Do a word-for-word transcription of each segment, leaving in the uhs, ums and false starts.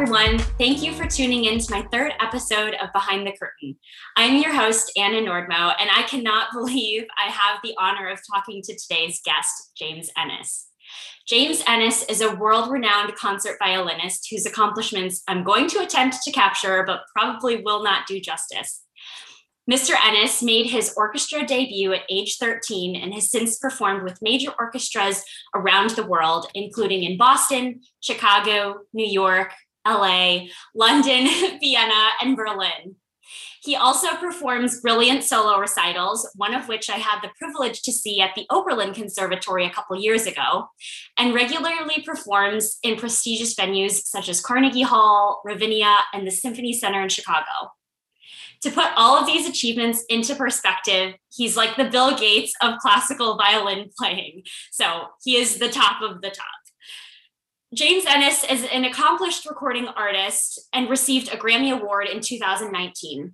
everyone. Thank you for tuning in to my third episode of Behind the Curtain. I'm your host, Anna Nordmo, and I cannot believe I have the honor of talking to today's guest, James Ennis. James Ennis is a world-renowned concert violinist whose accomplishments I'm going to attempt to capture, but probably will not do justice. Mister Ennis made his orchestra debut at age thirteen and has since performed with major orchestras around the world, including in Boston, Chicago, New York, L A, London, Vienna, and Berlin. He also performs brilliant solo recitals, one of which I had the privilege to see at the Oberlin Conservatory a couple years ago, and regularly performs in prestigious venues such as Carnegie Hall, Ravinia, and the Symphony Center in Chicago. To put all of these achievements into perspective, he's like the Bill Gates of classical violin playing. So he is the top of the top. James Ennis is an accomplished recording artist and received a Grammy Award in two thousand nineteen.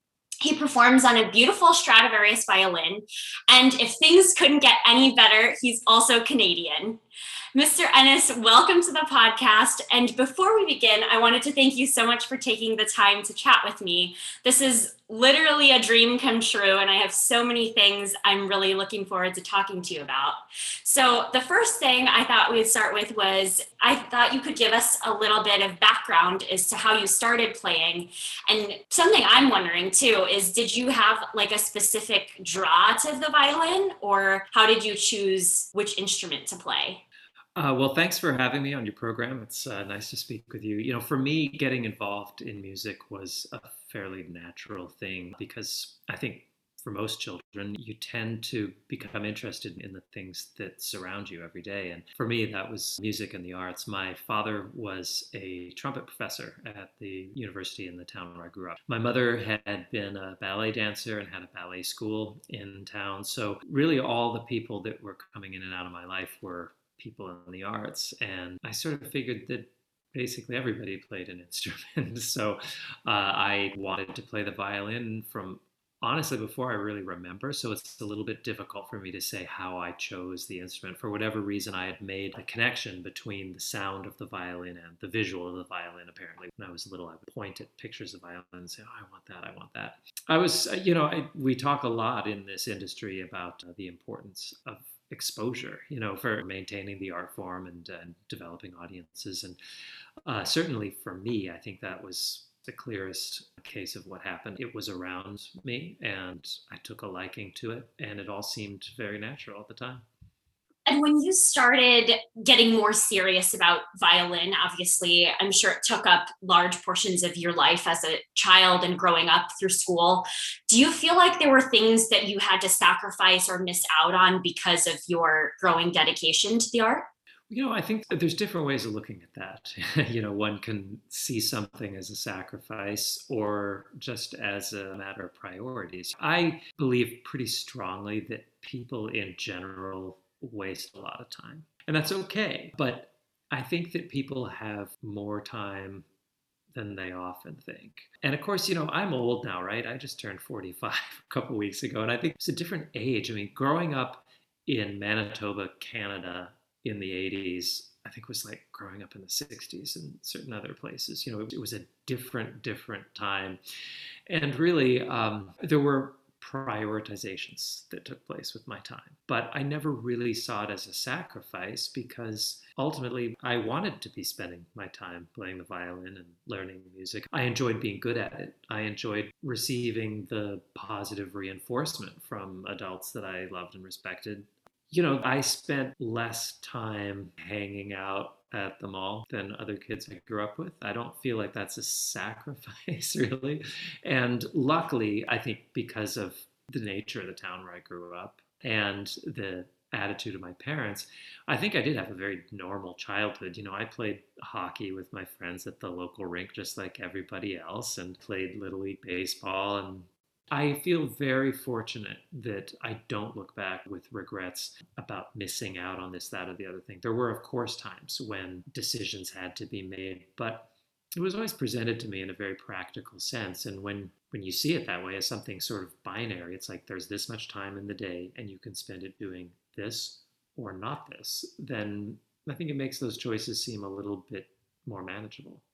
He performs on a beautiful Stradivarius violin, and if things couldn't get any better, he's also Canadian. Mister Ennis, welcome to the podcast. And before we begin, I wanted to thank you so much for taking the time to chat with me. This is literally a dream come true, and I have so many things I'm really looking forward to talking to you about. So the first thing I thought we'd start with was, I thought you could give us a little bit of background as to how you started playing. And something I'm wondering too is, did you have like a specific draw to the violin, or how did you choose which instrument to play? Uh, well, thanks for having me on your program. It's uh, nice to speak with you. You know, for me, getting involved in music was a fairly natural thing because I think for most children, you tend to become interested in the things that surround you every day. And for me, that was music and the arts. My father was a trumpet professor at the university in the town where I grew up. My mother had been a ballet dancer and had a ballet school in town. So really all the people that were coming in and out of my life were people in the arts, and I sort of figured that basically everybody played an instrument. So uh, I wanted to play the violin from honestly before I really remember. So it's a little bit difficult for me to say how I chose the instrument. For whatever reason, I had made a connection between the sound of the violin and the visual of the violin. Apparently, when I was little, I would point at pictures of violin and say, "Oh, I want that. I want that." I was, you know, I, we talk a lot in this industry about uh, the importance of exposure, you know, for maintaining the art form and, uh, developing audiences. And uh, certainly for me, I think that was the clearest case of what happened. It was around me and I took a liking to it, and it all seemed very natural at the time. And when you started getting more serious about violin, obviously, I'm sure it took up large portions of your life as a child and growing up through school. Do you feel like there were things that you had to sacrifice or miss out on because of your growing dedication to the art? You know, I think that there's different ways of looking at that. You know, one can see something as a sacrifice or just as a matter of priorities. I believe pretty strongly that people in general waste a lot of time, and that's okay. But I think that people have more time than they often think. And of course, you know, I'm old now, right? I just turned forty-five a couple weeks ago, and I think it's a different age. I mean, growing up in Manitoba, Canada in the eighties, I think was like growing up in the sixties and certain other places. You know, it, it was a different, different time. And really, um, there were prioritizations that took place with my time. But I never really saw it as a sacrifice because ultimately I wanted to be spending my time playing the violin and learning music. I enjoyed being good at it. I enjoyed receiving the positive reinforcement from adults that I loved and respected. You know, I spent less time hanging out at the mall than other kids I grew up with. I don't feel like that's a sacrifice, really. And luckily, I think because of the nature of the town where I grew up and the attitude of my parents, I think I did have a very normal childhood. You know, I played hockey with my friends at the local rink just like everybody else, and played Little League baseball, and I feel very fortunate that I don't look back with regrets about missing out on this, that, or the other thing. There were, of course, times when decisions had to be made, but it was always presented to me in a very practical sense. And when, when you see it that way as something sort of binary, it's like there's this much time in the day and you can spend it doing this or not this, then I think it makes those choices seem a little bit more manageable.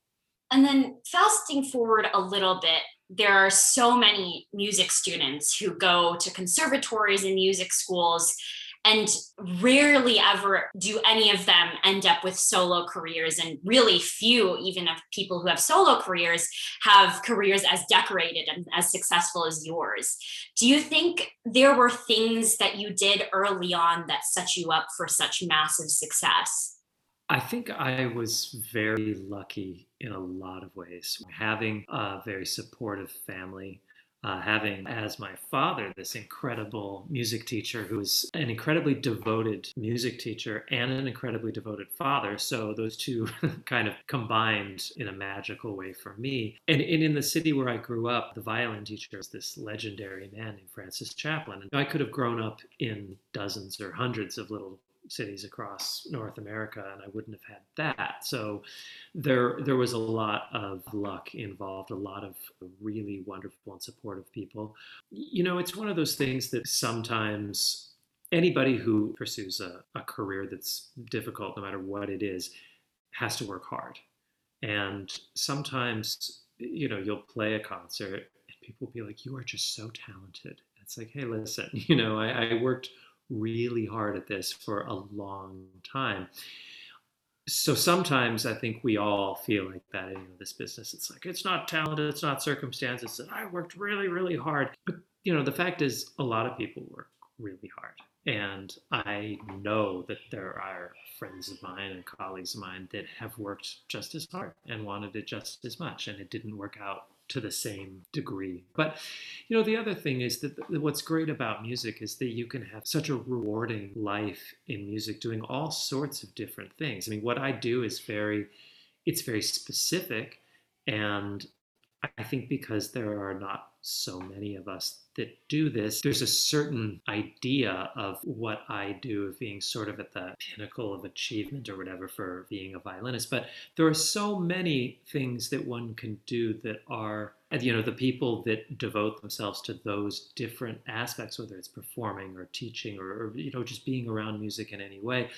And then fasting forward a little bit, there are so many music students who go to conservatories and music schools, and rarely ever do any of them end up with solo careers. And really few, even of people who have solo careers, have careers as decorated and as successful as yours. Do you think there were things that you did early on that set you up for such massive success? I think I was very lucky in a lot of ways. Having a very supportive family, uh, having as my father this incredible music teacher who was an incredibly devoted music teacher and an incredibly devoted father. So those two kind of combined in a magical way for me. And, and in the city where I grew up, the violin teacher was this legendary man named Francis Chaplin. And I could have grown up in dozens or hundreds of little cities across North America, and I wouldn't have had that. So there there was a lot of luck involved, a lot of really wonderful and supportive people. You know, it's one of those things that sometimes anybody who pursues a, a career that's difficult, no matter what it is, has to work hard. And sometimes, you know, you'll play a concert and people will be like, you are just so talented. It's like, hey, listen, you know, I, I worked really hard at this for a long time. So sometimes I think we all feel like that in, you know, this business. It's like, it's not talent, it's not circumstance. It's that I worked really, really hard. But, you know, the fact is a lot of people work really hard. And I know that there are friends of mine and colleagues of mine that have worked just as hard and wanted it just as much, and it didn't work out to the same degree. But, you know, the other thing is that the, what's great about music is that you can have such a rewarding life in music doing all sorts of different things. I mean, what I do is very, it's very specific. And I think because there are not so many of us that do this, there's a certain idea of what I do of being sort of at the pinnacle of achievement or whatever for being a violinist. But there are so many things that one can do that are, you know, the people that devote themselves to those different aspects, whether it's performing or teaching or, or you know, just being around music in any way.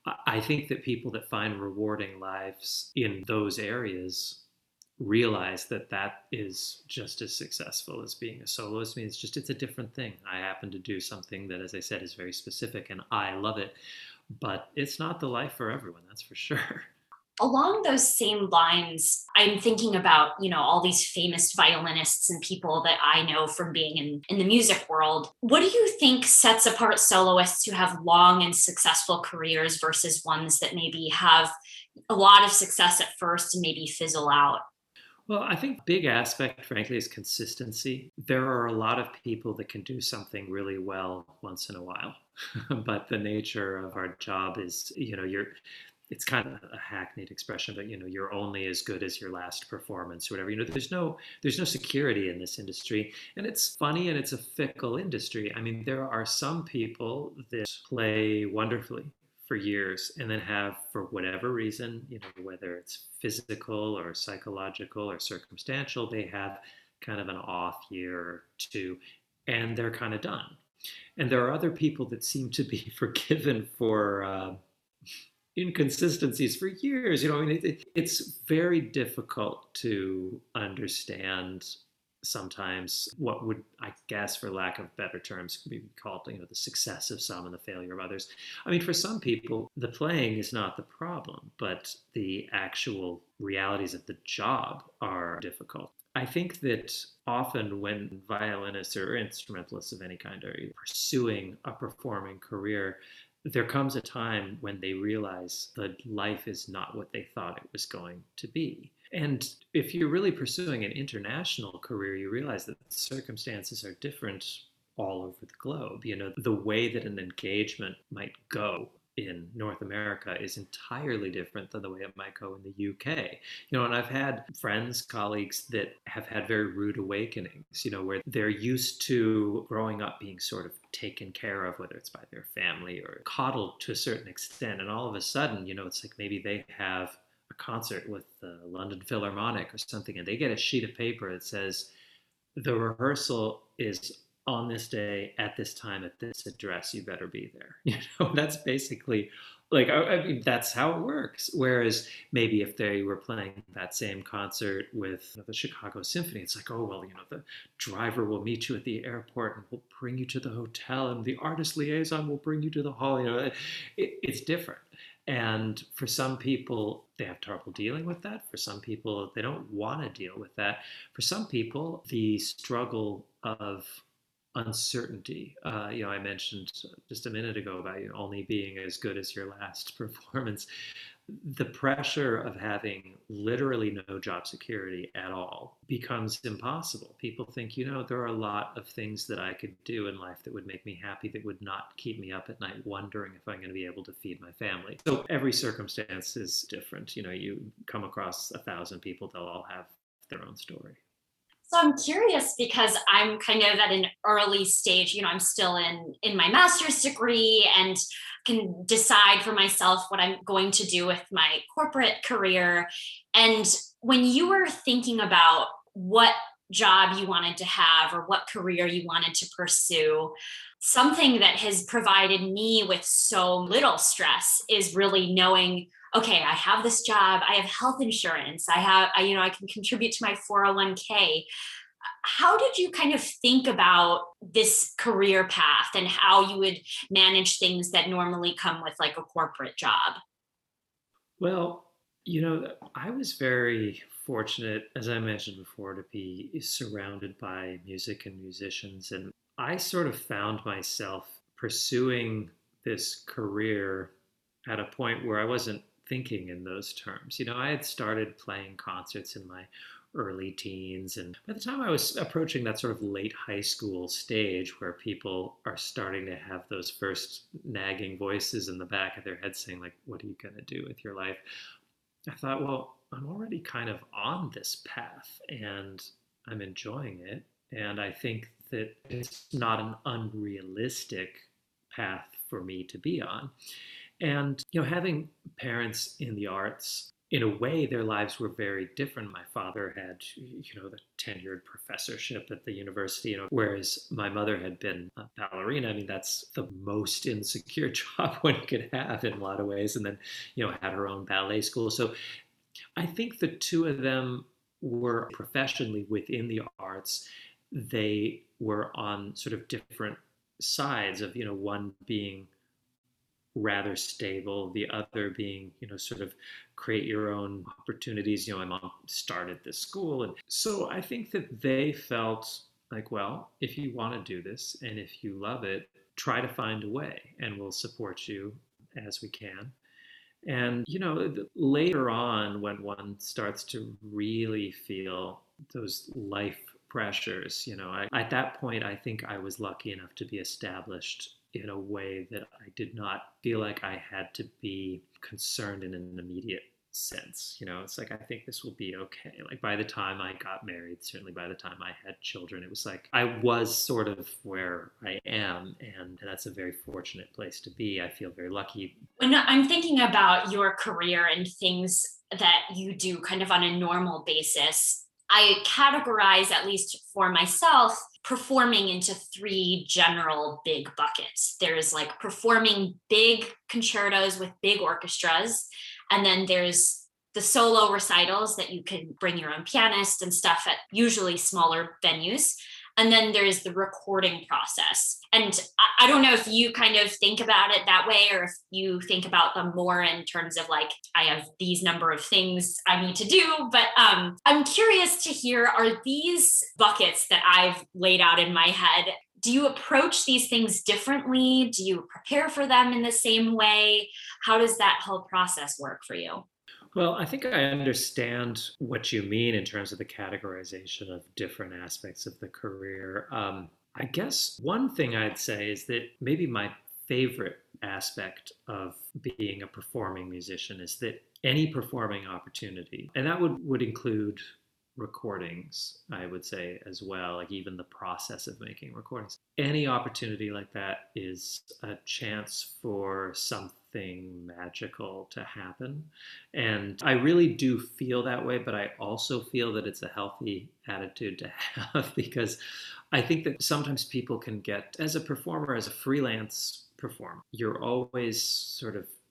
I think that people that find rewarding lives in those areas realize that that is just as successful as being a soloist. I mean, it's just, it's a different thing. I happen to do something that, as I said, is very specific and I love it, but it's not the life for everyone, that's for sure. Along those same lines, I'm thinking about, you know, all these famous violinists and people that I know from being in, in the music world. What do you think sets apart soloists who have long and successful careers versus ones that maybe have a lot of success at first and maybe fizzle out? Well, I think big aspect, frankly, is consistency. There are a lot of people that can do something really well once in a while, but the nature of our job is, you know, you're it's kind of a hackneyed expression, but you know, you're only as good as your last performance or whatever. You know, there's no there's no security in this industry. And it's funny and it's a fickle industry. I mean, there are some people that play wonderfully for years and then have, for whatever reason, you know, whether it's physical or psychological or circumstantial, they have kind of an off year or two and they're kind of done. And there are other people that seem to be forgiven for uh, inconsistencies for years. You know, I mean, it, it, it's very difficult to understand sometimes what would, I guess, for lack of better terms, be called, you know, the success of some and the failure of others. I mean, for some people, the playing is not the problem, but the actual realities of the job are difficult. I think that often when violinists or instrumentalists of any kind are pursuing a performing career, there comes a time when they realize that life is not what they thought it was going to be. And if you're really pursuing an international career, you realize that circumstances are different all over the globe. You know, the way that an engagement might go in North America is entirely different than the way it might go in the U K. You know, and I've had friends, colleagues that have had very rude awakenings, you know, where they're used to growing up being sort of taken care of, whether it's by their family or coddled to a certain extent. And all of a sudden, you know, it's like maybe they have a concert with the London Philharmonic or something, and they get a sheet of paper that says, the rehearsal is on this day, at this time, at this address, you better be there. You know, that's basically Like, I, I mean, that's how it works. Whereas maybe if they were playing that same concert with you know, the Chicago Symphony, it's like, oh, well, you know, the driver will meet you at the airport and will bring you to the hotel, and the artist liaison will bring you to the hall. You know, it, it's different. And for some people, they have trouble dealing with that. For some people, they don't want to deal with that. For some people, the struggle of uncertainty. Uh, you know, I mentioned just a minute ago about you know, only being as good as your last performance. The pressure of having literally no job security at all becomes impossible. People think, you know, there are a lot of things that I could do in life that would make me happy, that would not keep me up at night wondering if I'm going to be able to feed my family. So every circumstance is different. You know, you come across a thousand people, they'll all have their own story. So I'm curious because I'm kind of at an early stage, you know, I'm still in in my master's degree and can decide for myself what I'm going to do with my corporate career. And when you were thinking about what job you wanted to have or what career you wanted to pursue, something that has provided me with so little stress is really knowing, okay, I have this job, I have health insurance, I have, I, you know, I can contribute to my four oh one k. How did you kind of think about this career path and how you would manage things that normally come with like a corporate job? Well, you know, I was very fortunate, as I mentioned before, to be surrounded by music and musicians. And I sort of found myself pursuing this career at a point where I wasn't thinking in those terms. You know, I had started playing concerts in my early teens. And by the time I was approaching that sort of late high school stage where people are starting to have those first nagging voices in the back of their head saying, like, what are you going to do with your life? I thought, well, I'm already kind of on this path and I'm enjoying it. And I think that it's not an unrealistic path for me to be on. And, you know, having parents in the arts, in a way, their lives were very different. My father had, you know, the tenured professorship at the university, you know, whereas my mother had been a ballerina. I mean, that's the most insecure job one could have in a lot of ways. And then, you know, had her own ballet school. So I think the two of them were professionally within the arts. They were on sort of different sides of, you know, one being rather stable, the other being, you know, sort of create your own opportunities. You know, my mom started this school. And so I think that they felt like, well, if you want to do this and if you love it, try to find a way and we'll support you as we can. And, you know, later on, when one starts to really feel those life pressures, you know, I, at that point, I think I was lucky enough to be established in a way that I did not feel like I had to be concerned in an immediate sense. You know, it's like, I think this will be okay. Like by the time I got married, certainly by the time I had children, it was like I was sort of where I am. And that's a very fortunate place to be. I feel very lucky. When I'm thinking about your career and things that you do kind of on a normal basis, I categorize, at least for myself, performing into three general big buckets. There's like performing big concertos with big orchestras, and then there's the solo recitals that you can bring your own pianist and stuff at usually smaller venues. And then there's the recording process. And I, I don't know if you kind of think about it that way, or if you think about them more in terms of like, I have these number of things I need to do. But um, I'm curious to hear, are these buckets that I've laid out in my head, do you approach these things differently? Do you prepare for them in the same way? How does that whole process work for you? Well, I think I understand what you mean in terms of the categorization of different aspects of the career. Um, I guess one thing I'd say is that maybe my favorite aspect of being a performing musician is that any performing opportunity, and that would, would include recordings, I would say as well, like even the process of making recordings. Any opportunity like that is a chance for something magical to happen. And I really do feel that way, but I also feel that it's a healthy attitude to have because I think that sometimes people can get, as a performer, as a freelance performer, you're always sort of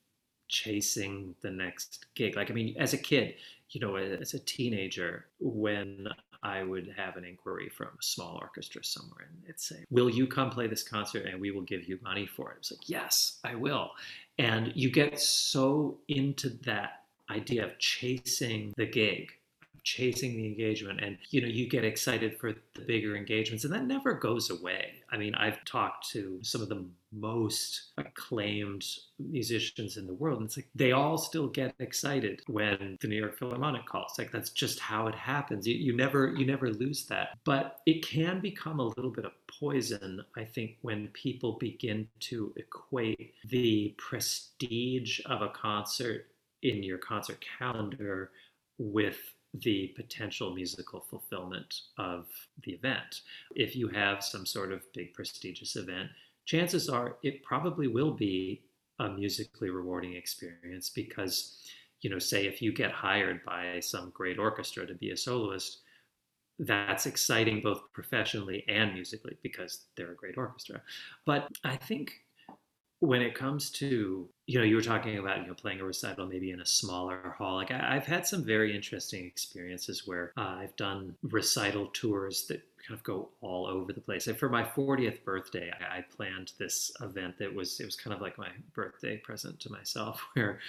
chasing the next gig. Like, I mean, as a kid, you know, as a teenager, when I would have an inquiry from a small orchestra somewhere and it'd say, will you come play this concert and we will give you money for it? It's like, yes, I will. And you get so into that idea of chasing the gig, chasing the engagement, and you know, you get excited for the bigger engagements, and that never goes away. I mean, I've talked to some of the most acclaimed musicians in the world, and it's like they all still get excited when the New York Philharmonic calls. Like, that's just how it happens. You, you never you never lose that. But it can become a little bit of poison, I think, when people begin to equate the prestige of a concert in your concert calendar with the potential musical fulfillment of the event. If you have some sort of big prestigious event, chances are it probably will be a musically rewarding experience because, you know, say if you get hired by some great orchestra to be a soloist, that's exciting both professionally and musically because they're a great orchestra. But I think when it comes to, you know, you were talking about, you know, playing a recital maybe in a smaller hall. Like I, I've had some very interesting experiences where uh, I've done recital tours that kind of go all over the place. And for my fortieth birthday, I, I planned this event that was, it was kind of like my birthday present to myself, where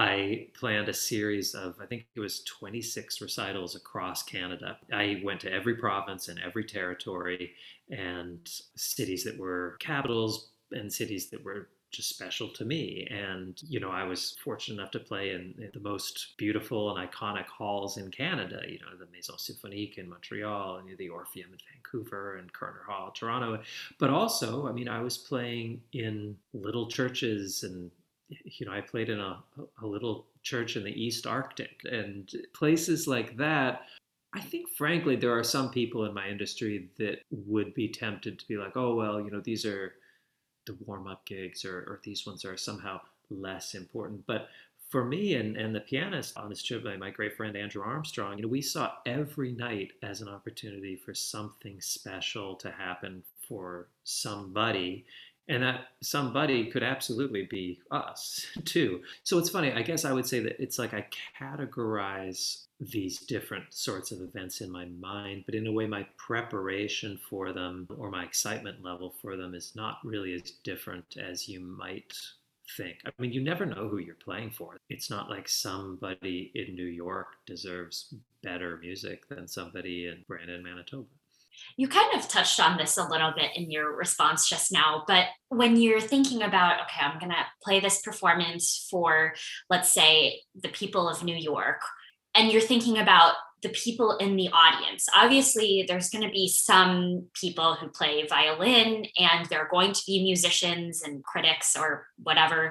I planned a series of, I think it was twenty-six recitals across Canada. I went to every province and every territory and cities that were capitals and cities that were just special to me. And, you know, I was fortunate enough to play in, in the most beautiful and iconic halls in Canada, you know, the Maison Symphonique in Montreal and the Orpheum in Vancouver and Carter Hall, Toronto. But also, I mean, I was playing in little churches and, you know, I played in a, a little church in the East Arctic and places like that. I think, frankly, there are some people in my industry that would be tempted to be like, oh, well, you know, these are the warm-up gigs, or, or these ones are somehow less important. But for me and, and the pianist on this trip, my great friend Andrew Armstrong, you know, we saw every night as an opportunity for something special to happen for somebody. And that somebody could absolutely be us too. So it's funny, I guess I would say that it's like I categorize these different sorts of events in my mind, but in a way my preparation for them or my excitement level for them is not really as different as you might think. I mean, you never know who you're playing for. It's not like somebody in New York deserves better music than somebody in Brandon, Manitoba. You kind of touched on this a little bit in your response just now, but when you're thinking about, okay, I'm going to play this performance for, let's say, the people of New York, and you're thinking about the people in the audience, obviously there's going to be some people who play violin and there are going to be musicians and critics or whatever.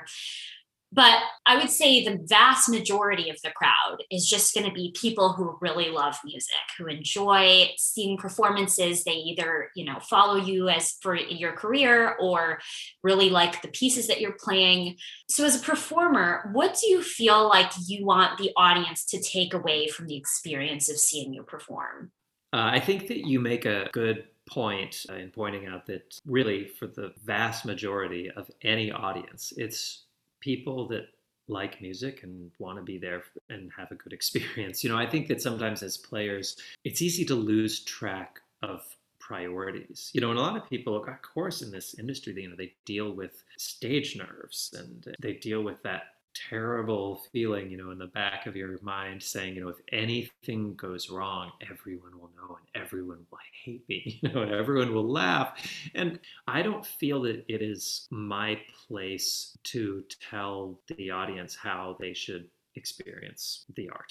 But I would say the vast majority of the crowd is just going to be people who really love music, who enjoy seeing performances. They either, you know, follow you as for your career or really like the pieces that you're playing. So as a performer, what do you feel like you want the audience to take away from the experience of seeing you perform? Uh, I think that you make a good point uh, in pointing out that really for the vast majority of any audience, it's people that like music and want to be there and have a good experience. You know, I think that sometimes as players, it's easy to lose track of priorities. You know, and a lot of people, of course, in this industry, you know, they deal with stage nerves and they deal with that terrible feeling, you know, in the back of your mind saying, you know, if anything goes wrong, everyone will know and everyone will hate me, you know, and everyone will laugh. And I don't feel that it is my place to tell the audience how they should experience the art.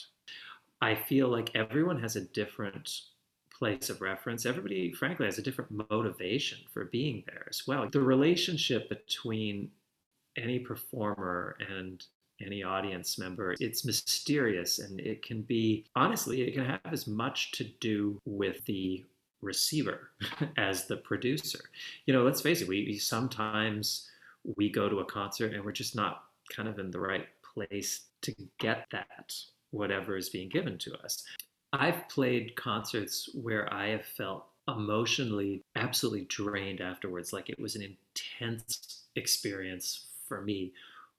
I feel like everyone has a different place of reference. Everybody, frankly, has a different motivation for being there as well. The relationship between any performer and any audience member, it's mysterious, and it can be, honestly, it can have as much to do with the receiver as the producer. You know, let's face it, we, we sometimes we go to a concert and we're just not kind of in the right place to get that, whatever is being given to us. I've played concerts where I have felt emotionally absolutely drained afterwards, like it was an intense experience for me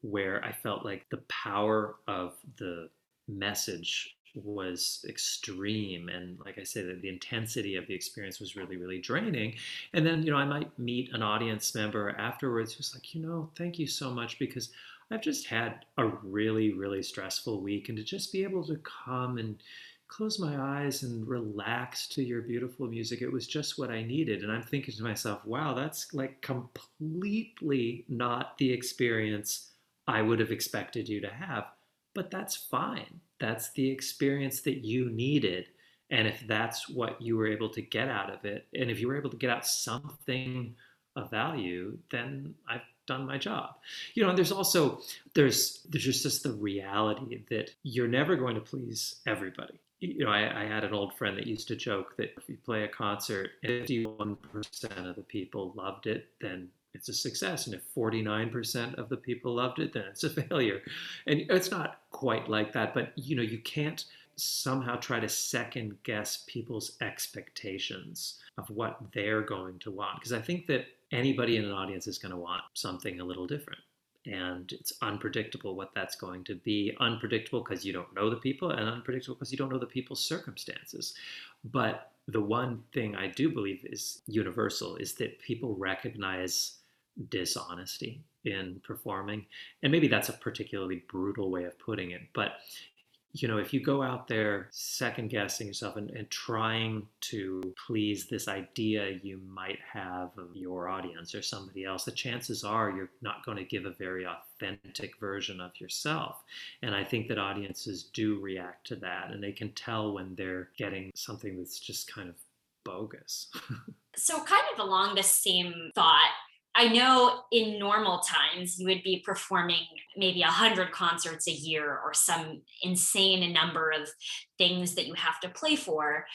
where I felt like the power of the message was extreme. And like I said, the intensity of the experience was really, really draining. And then, you know, I might meet an audience member afterwards who's like, you know, thank you so much because I've just had a really, really stressful week. And to just be able to come and close my eyes and relax to your beautiful music, it was just what I needed. And I'm thinking to myself, wow, that's like completely not the experience I would have expected you to have. But that's fine. That's the experience that you needed. And if that's what you were able to get out of it, and if you were able to get out something of value, then I've done my job. You know, and there's also there's there's just just the reality that you're never going to please everybody. You know, I, I had an old friend that used to joke that if you play a concert and fifty-one percent of the people loved it, then it's a success. And if forty-nine percent of the people loved it, then it's a failure. And it's not quite like that, but you know, you can't somehow try to second guess people's expectations of what they're going to want. Because I think that anybody in an audience is going to want something a little different. And it's unpredictable what that's going to be. Unpredictable because you don't know the people, and unpredictable because you don't know the people's circumstances. But the one thing I do believe is universal is that people recognize dishonesty in performing. And maybe that's a particularly brutal way of putting it. But you know, if you go out there second guessing yourself and, and trying to please this idea you might have of your audience or somebody else, the chances are you're not going to give a very authentic version of yourself. And I think that audiences do react to that, and they can tell when they're getting something that's just kind of bogus. So kind of along the same thought, I know in normal times you would be performing maybe a hundred concerts a year or some insane number of things that you have to play for.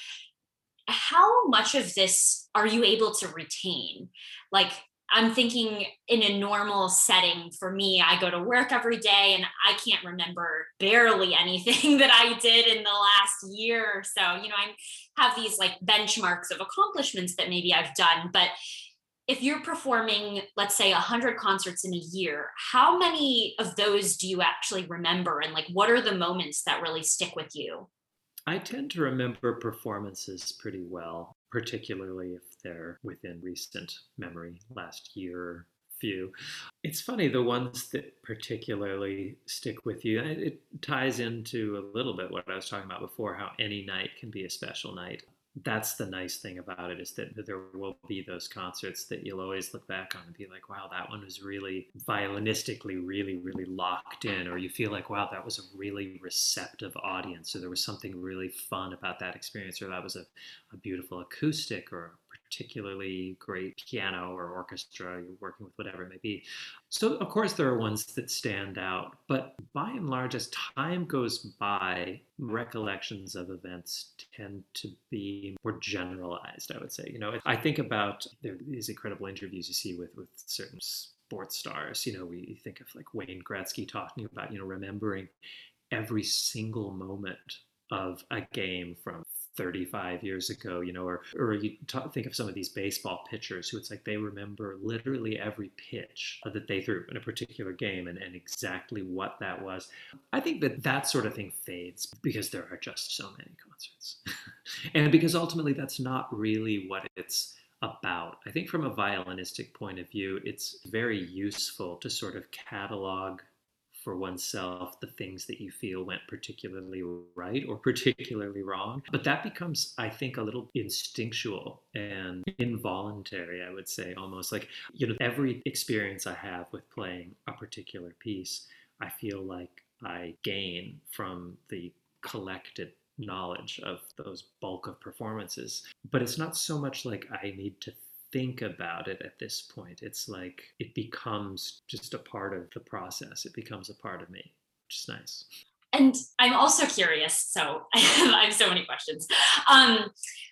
How much of this are you able to retain? Like, I'm thinking in a normal setting for me, I go to work every day and I can't remember barely anything that I did in the last year or so. You know, I have these like benchmarks of accomplishments that maybe I've done, but if you're performing, let's say, one hundred concerts in a year, how many of those do you actually remember? And like, what are the moments that really stick with you? I tend to remember performances pretty well, particularly if they're within recent memory, last year or few. It's funny, the ones that particularly stick with you, it it ties into a little bit what I was talking about before, how any night can be a special night. That's the nice thing about it, is that there will be those concerts that you'll always look back on and be like, wow, that one was really violinistically really, really locked in. Or you feel like, wow, that was a really receptive audience. Or there was something really fun about that experience. Or that was a, a beautiful acoustic or a particularly great piano or orchestra. You're working with whatever it may be. So, of course, there are ones that stand out. But by and large, as time goes by, recollections of events tend to be more generalized, I would say. You know, I think about these incredible interviews you see with, with certain sports stars. You know, we think of like Wayne Gretzky talking about, you know, remembering every single moment of a game from thirty-five years ago, you know, or or you talk, think of some of these baseball pitchers who it's like they remember literally every pitch that they threw in a particular game and, and exactly what that was. I think that that sort of thing fades because there are just so many concerts. And because ultimately that's not really what it's about. I think from a violinistic point of view, it's very useful to sort of catalog for oneself the things that you feel went particularly right or particularly wrong. But that becomes, I think, a little instinctual and involuntary, I would say, almost like, you know, every experience I have with playing a particular piece, I feel like I gain from the collected knowledge of those bulk of performances. But it's not so much like I need to think about it at this point. It's like it becomes just a part of the process. It becomes a part of me, which is nice. And I'm also curious, so I have so many questions. Um,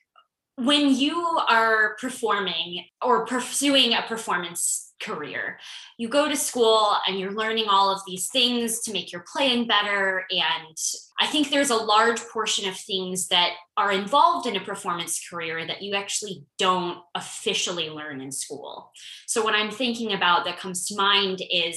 when you are performing or pursuing a performance career, you go to school and you're learning all of these things to make your playing better. And I think there's a large portion of things that are involved in a performance career that you actually don't officially learn in school. So what I'm thinking about that comes to mind is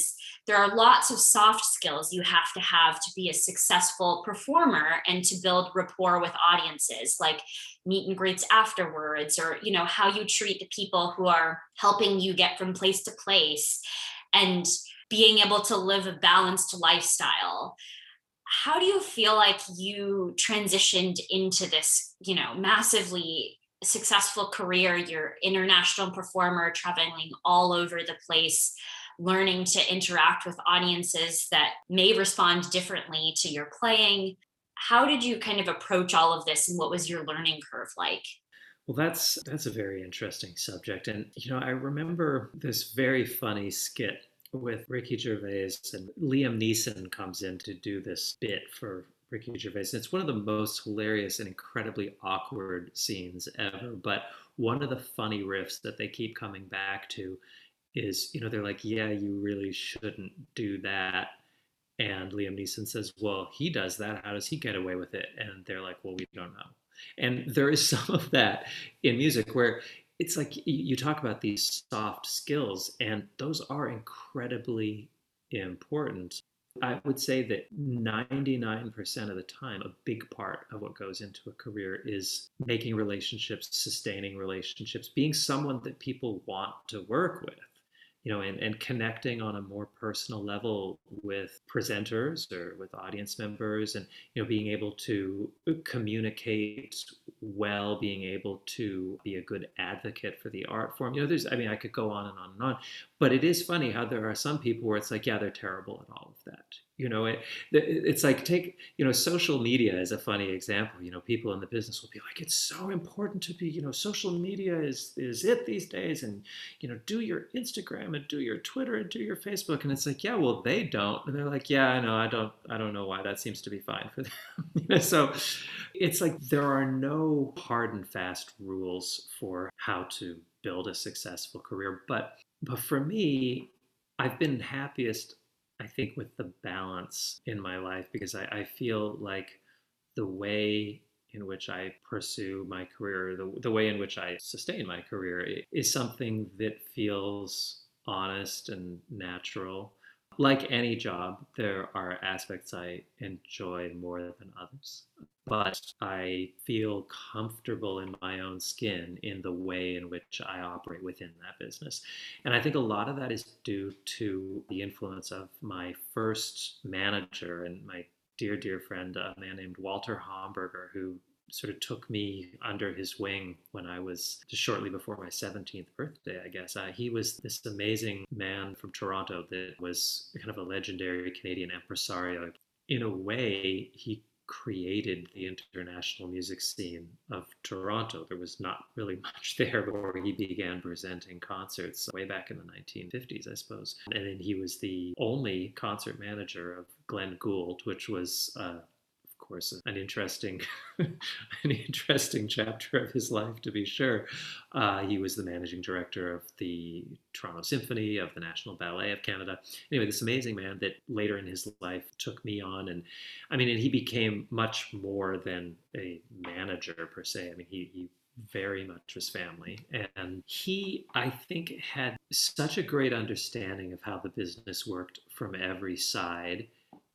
there are lots of soft skills you have to have to be a successful performer and to build rapport with audiences, like meet and greets afterwards, or, you know, how you treat the people who are helping you get from place to place, and being able to live a balanced lifestyle. How do you feel like you transitioned into this, you know, massively successful career? You're international performer, traveling all over the place, learning to interact with audiences that may respond differently to your playing. How did you kind of approach all of this, and what was your learning curve like? Well, that's that's a very interesting subject, and you know, I remember this very funny skit with Ricky Gervais, and Liam Neeson comes in to do this bit for Ricky Gervais. And it's one of the most hilarious and incredibly awkward scenes ever. But one of the funny riffs that they keep coming back to is, you know, they're like, "Yeah, you really shouldn't do that." And Liam Neeson says, "Well, he does that. How does he get away with it?" And they're like, "Well, we don't know." And there is some of that in music where it's like you talk about these soft skills, and those are incredibly important. I would say that ninety-nine percent of the time, a big part of what goes into a career is making relationships, sustaining relationships, being someone that people want to work with, you know, and, and connecting on a more personal level with presenters or with audience members, and, you know, being able to communicate well, being able to be a good advocate for the art form. You know, there's, I mean, I could go on and on and on, but it is funny how there are some people where it's like, yeah, they're terrible at all of that. You know, it, it's like, take, you know, social media is a funny example. You know, people in the business will be like, it's so important to be, you know, social media is is it these days, and, you know, do your Instagram and do your Twitter and do your Facebook. And it's like, yeah, well, they don't. And they're like, yeah, I know, I don't, I don't know why that seems to be fine for them. You know, so it's like there are no hard and fast rules for how to build a successful career. But but for me, I've been happiest, I think, with the balance in my life, because I, I feel like the way in which I pursue my career, the, the way in which I sustain my career, is something that feels honest and natural. Like any job, there are aspects I enjoy more than others, but I feel comfortable in my own skin in the way in which I operate within that business. And I think a lot of that is due to the influence of my first manager and my dear, dear friend, a man named Walter Homburger, who sort of took me under his wing when I was just shortly before my seventeenth birthday, I guess. Uh, he was this amazing man from Toronto that was kind of a legendary Canadian impresario. In a way, he created the international music scene of Toronto. There was not really much there before he began presenting concerts way back in the nineteen fifties, I suppose. And then he was the only concert manager of Glenn Gould, which was uh, of course, an interesting, an interesting chapter of his life, to be sure. Uh, he was the managing director of the Toronto Symphony, of the National Ballet of Canada. Anyway, this amazing man that later in his life took me on, and I mean, and he became much more than a manager per se. I mean, he, he very much was family. And he, I think, had such a great understanding of how the business worked from every side.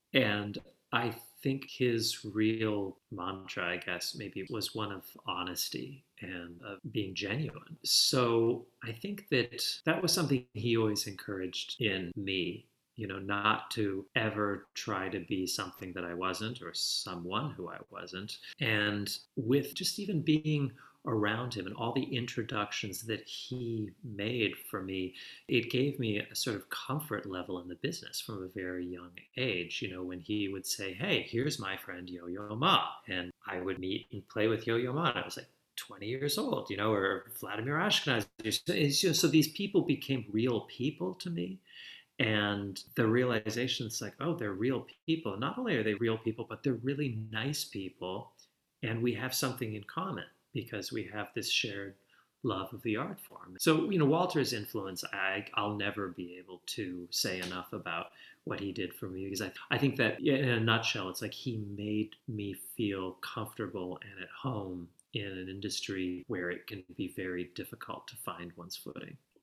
And I think his real mantra, I guess, maybe was one of honesty and of being genuine. So I think that that was something he always encouraged in me, you know, not to ever try to be something that I wasn't, or someone who I wasn't. And with just even being around him and all the introductions that he made for me, it gave me a sort of comfort level in the business from a very young age. You know, when he would say, "Hey, here's my friend Yo-Yo Ma," and I would meet and play with Yo-Yo Ma, and I was like twenty years old, you know, or Vladimir Ashkenaz. It's just, so these people became real people to me. And the realization is like, oh, they're real people. Not only are they real people, but they're really nice people. And we have something in common because we have this shared love of the art form. So, you know, Walter's influence, I, I'll never be able to say enough about what he did for me, because I, I think that in a nutshell, it's like he made me feel comfortable and at home in an industry where it can be very difficult to find one's footing.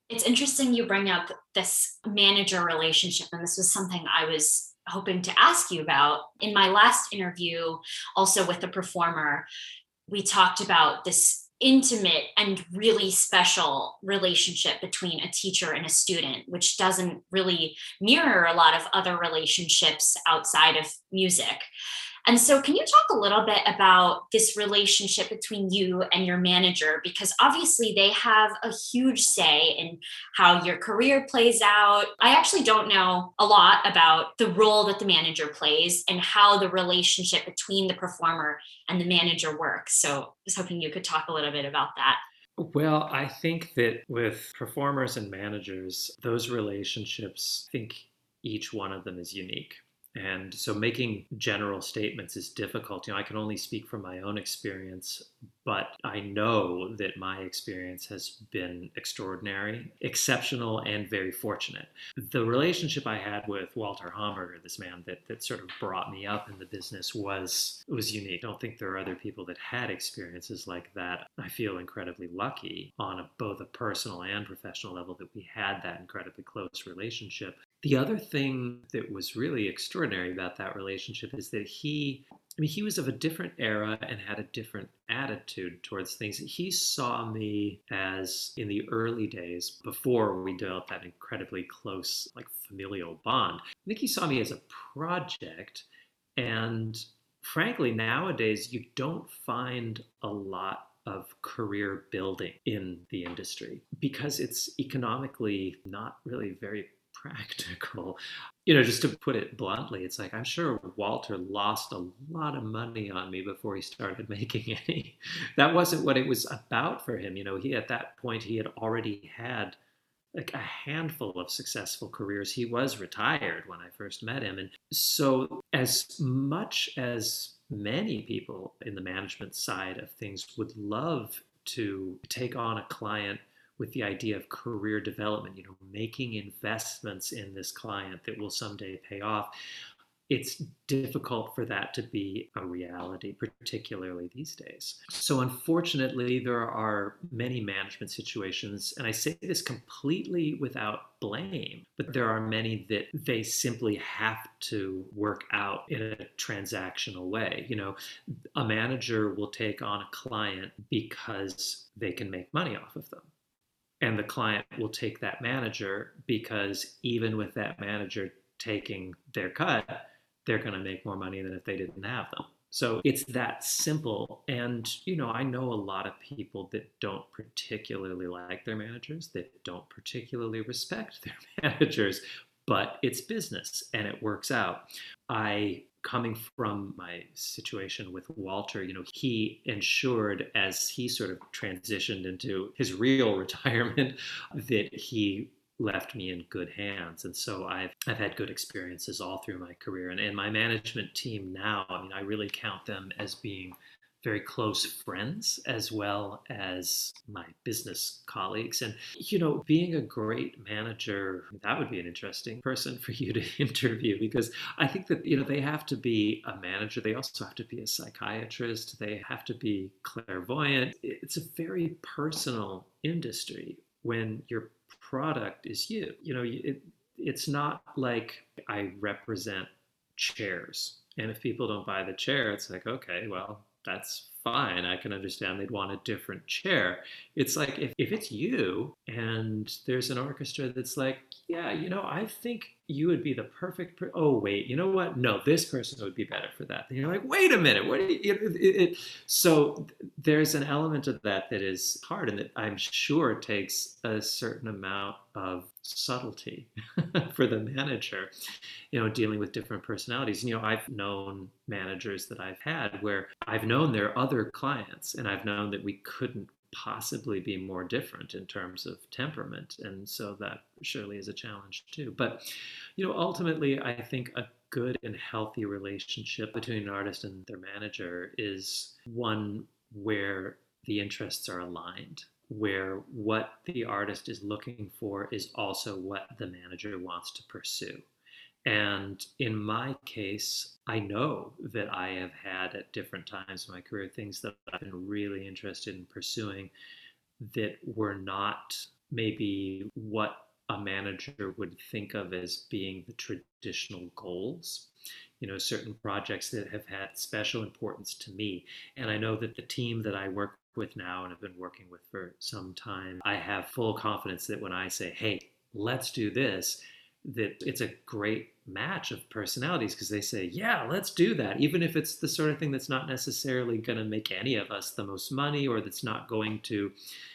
It's interesting you bring up this manager relationship, and this was something I was hoping to ask you about. In my last interview, also with a performer, we talked about this intimate and really special relationship between a teacher and a student, which doesn't really mirror a lot of other relationships outside of music. And so, can you talk a little bit about this relationship between you and your manager? Because obviously, they have a huge say in how your career plays out. I actually don't know a lot about the role that the manager plays and how the relationship between the performer and the manager works. So, I was hoping you could talk a little bit about that. Well, I think that with performers and managers, those relationships, I think each one of them is unique. And so making general statements is difficult. You know, I can only speak from my own experience, but I know that my experience has been extraordinary, exceptional, and very fortunate. The relationship I had with Walter Hamburger, this man that, that sort of brought me up in the business, was was unique. I don't think there are other people that had experiences like that. I feel incredibly lucky on a, both a personal and professional level that we had that incredibly close relationship. The other thing that was really extraordinary about that relationship is that he, I mean, he was of a different era and had a different attitude towards things. He saw me as, in the early days, before we developed that incredibly close, like familial bond, I think he saw me as a project. And frankly, nowadays, you don't find a lot of career building in the industry because it's economically not really very practical. You know, just to put it bluntly, it's like I'm sure Walter lost a lot of money on me before he started making any. That wasn't what it was about for him. You know, he at that point he had already had like a handful of successful careers. He was retired when I first met him. And so as much as many people in the management side of things would love to take on a client with the idea of career development, you know, making investments in this client that will someday pay off, it's difficult for that to be a reality, particularly these days. So, unfortunately, there are many management situations, and I say this completely without blame, but there are many that they simply have to work out in a transactional way. You know, a manager will take on a client because they can make money off of them. And the client will take that manager because even with that manager taking their cut, they're going to make more money than if they didn't have them. So it's that simple. And, you know, I know a lot of people that don't particularly like their managers, that don't particularly respect their managers, but it's business and it works out. I coming from my situation with Walter, you know, he ensured as he sort of transitioned into his real retirement that he left me in good hands. And so I've I've had good experiences all through my career. And, and my management team now, I mean, I really count them as being very close friends as well as my business colleagues. And, you know, being a great manager, that would be an interesting person for you to interview because I think that, you know, they have to be a manager. They also have to be a psychiatrist. They have to be clairvoyant. It's a very personal industry when your product is you. You know, it, it's not like I represent chairs. And if people don't buy the chair, it's like, okay, well, that's fine. I can understand they'd want a different chair. It's like if, if it's you and there's an orchestra that's like, yeah, you know, I think you would be the perfect. Per- oh, wait, you know what? No, this person would be better for that. And you're like, wait a minute. What? Do you, it, it, it. So there's an element of that that is hard and that I'm sure takes a certain amount of subtlety for the manager, you know, dealing with different personalities. You know, I've known managers that I've had where I've known their other clients and I've known that we couldn't possibly be more different in terms of temperament. And so that surely is a challenge too. But, you know, ultimately, I think a good and healthy relationship between an artist and their manager is one where the interests are aligned, where what the artist is looking for is also what the manager wants to pursue. And in my case, I know that I have had at different times in my career things that I've been really interested in pursuing that were not maybe what a manager would think of as being the traditional goals. You know, certain projects that have had special importance to me. And I know that the team that I work with now and have been working with for some time, I have full confidence that when I say, hey, let's do this, that it's a great match of personalities because they say, yeah, let's do that. Even if it's the sort of thing that's not necessarily going to make any of us the most money, or that's not going to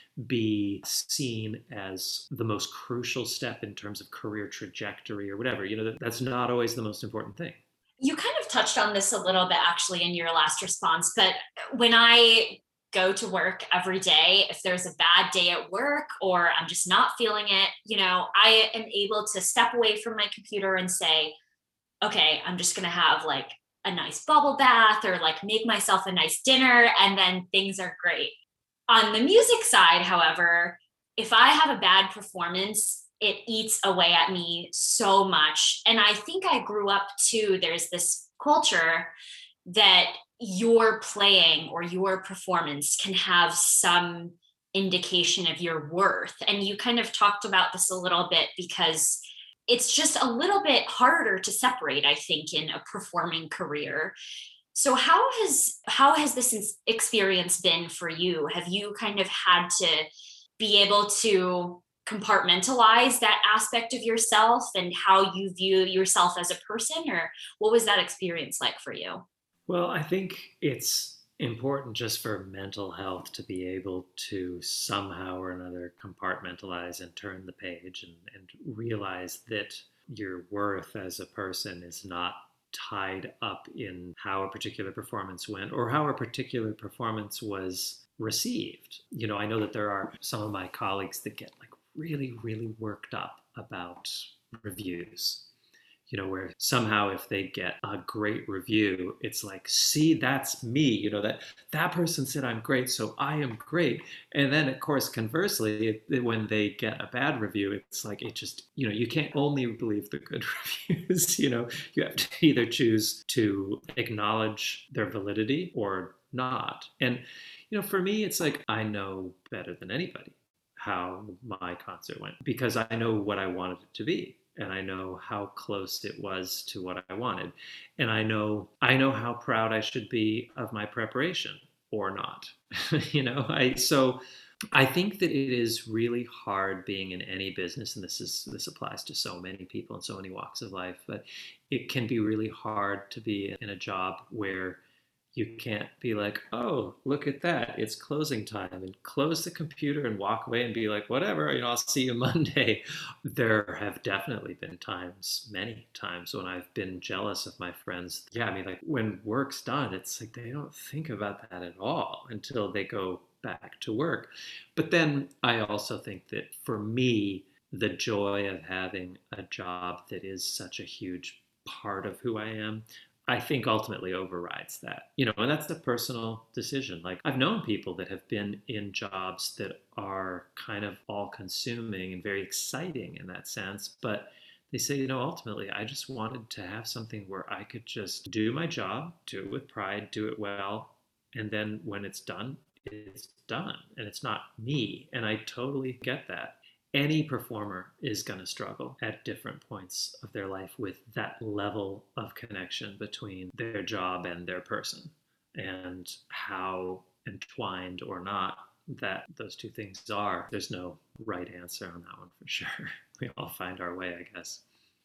be seen as the most crucial step in terms of career trajectory or whatever. You know, that, that's not always the most important thing. You kind of touched on this a little bit actually in your last response, but when I go to work every day, if there's a bad day at work or I'm just not feeling it, you know, I am able to step away from my computer and say, okay, I'm just going to have like a nice bubble bath or like make myself a nice dinner, and then things are great. On the music side, however, if I have a bad performance, it eats away at me so much. And I think I grew up too, there's this culture that your playing or your performance can have some indication of your worth. And you kind of talked about this a little bit because it's just a little bit harder to separate, I think, in a performing career. So how has how has this experience been for you? Have you kind of had to be able to compartmentalize that aspect of yourself and how you view yourself as a person, or what was that experience like for you? Well, I think it's important just for mental health to be able to somehow or another compartmentalize and turn the page and, and realize that your worth as a person is not tied up in how a particular performance went or how a particular performance was received. You know, I know that there are some of my colleagues that get like really, really worked up about reviews. You know, where somehow if they get a great review, it's like, see, that's me. You know, that that person said I'm great, so I am great. And then, of course, conversely, it, it, when they get a bad review, it's like it just, you know, you can't only believe the good reviews. You know, you have to either choose to acknowledge their validity or not. And, you know, for me, it's like I know better than anybody how my concert went because I know what I wanted it to be. And I know how close it was to what I wanted. And I know I know how proud I should be of my preparation or not. you know, I so I think that it is really hard being in any business, and this is this applies to so many people in so many walks of life, but it can be really hard to be in a job where you can't be like, oh, look at that, it's closing time, and close the computer and walk away and be like, whatever, you know, I'll see you Monday. There have definitely been times, many times, when I've been jealous of my friends. Yeah, I mean, like when work's done, it's like they don't think about that at all until they go back to work. But then I also think that for me, the joy of having a job that is such a huge part of who I am, I think ultimately overrides that. You know, and that's a personal decision. Like I've known people that have been in jobs that are kind of all consuming and very exciting in that sense, but they say, you know, ultimately I just wanted to have something where I could just do my job, do it with pride, do it well, and then when it's done, it's done and it's not me. And I totally get that. Any performer is going to struggle at different points of their life with that level of connection between their job and their person, and how entwined or not that those two things are. There's no right answer on that one for sure. We all find our way, I guess.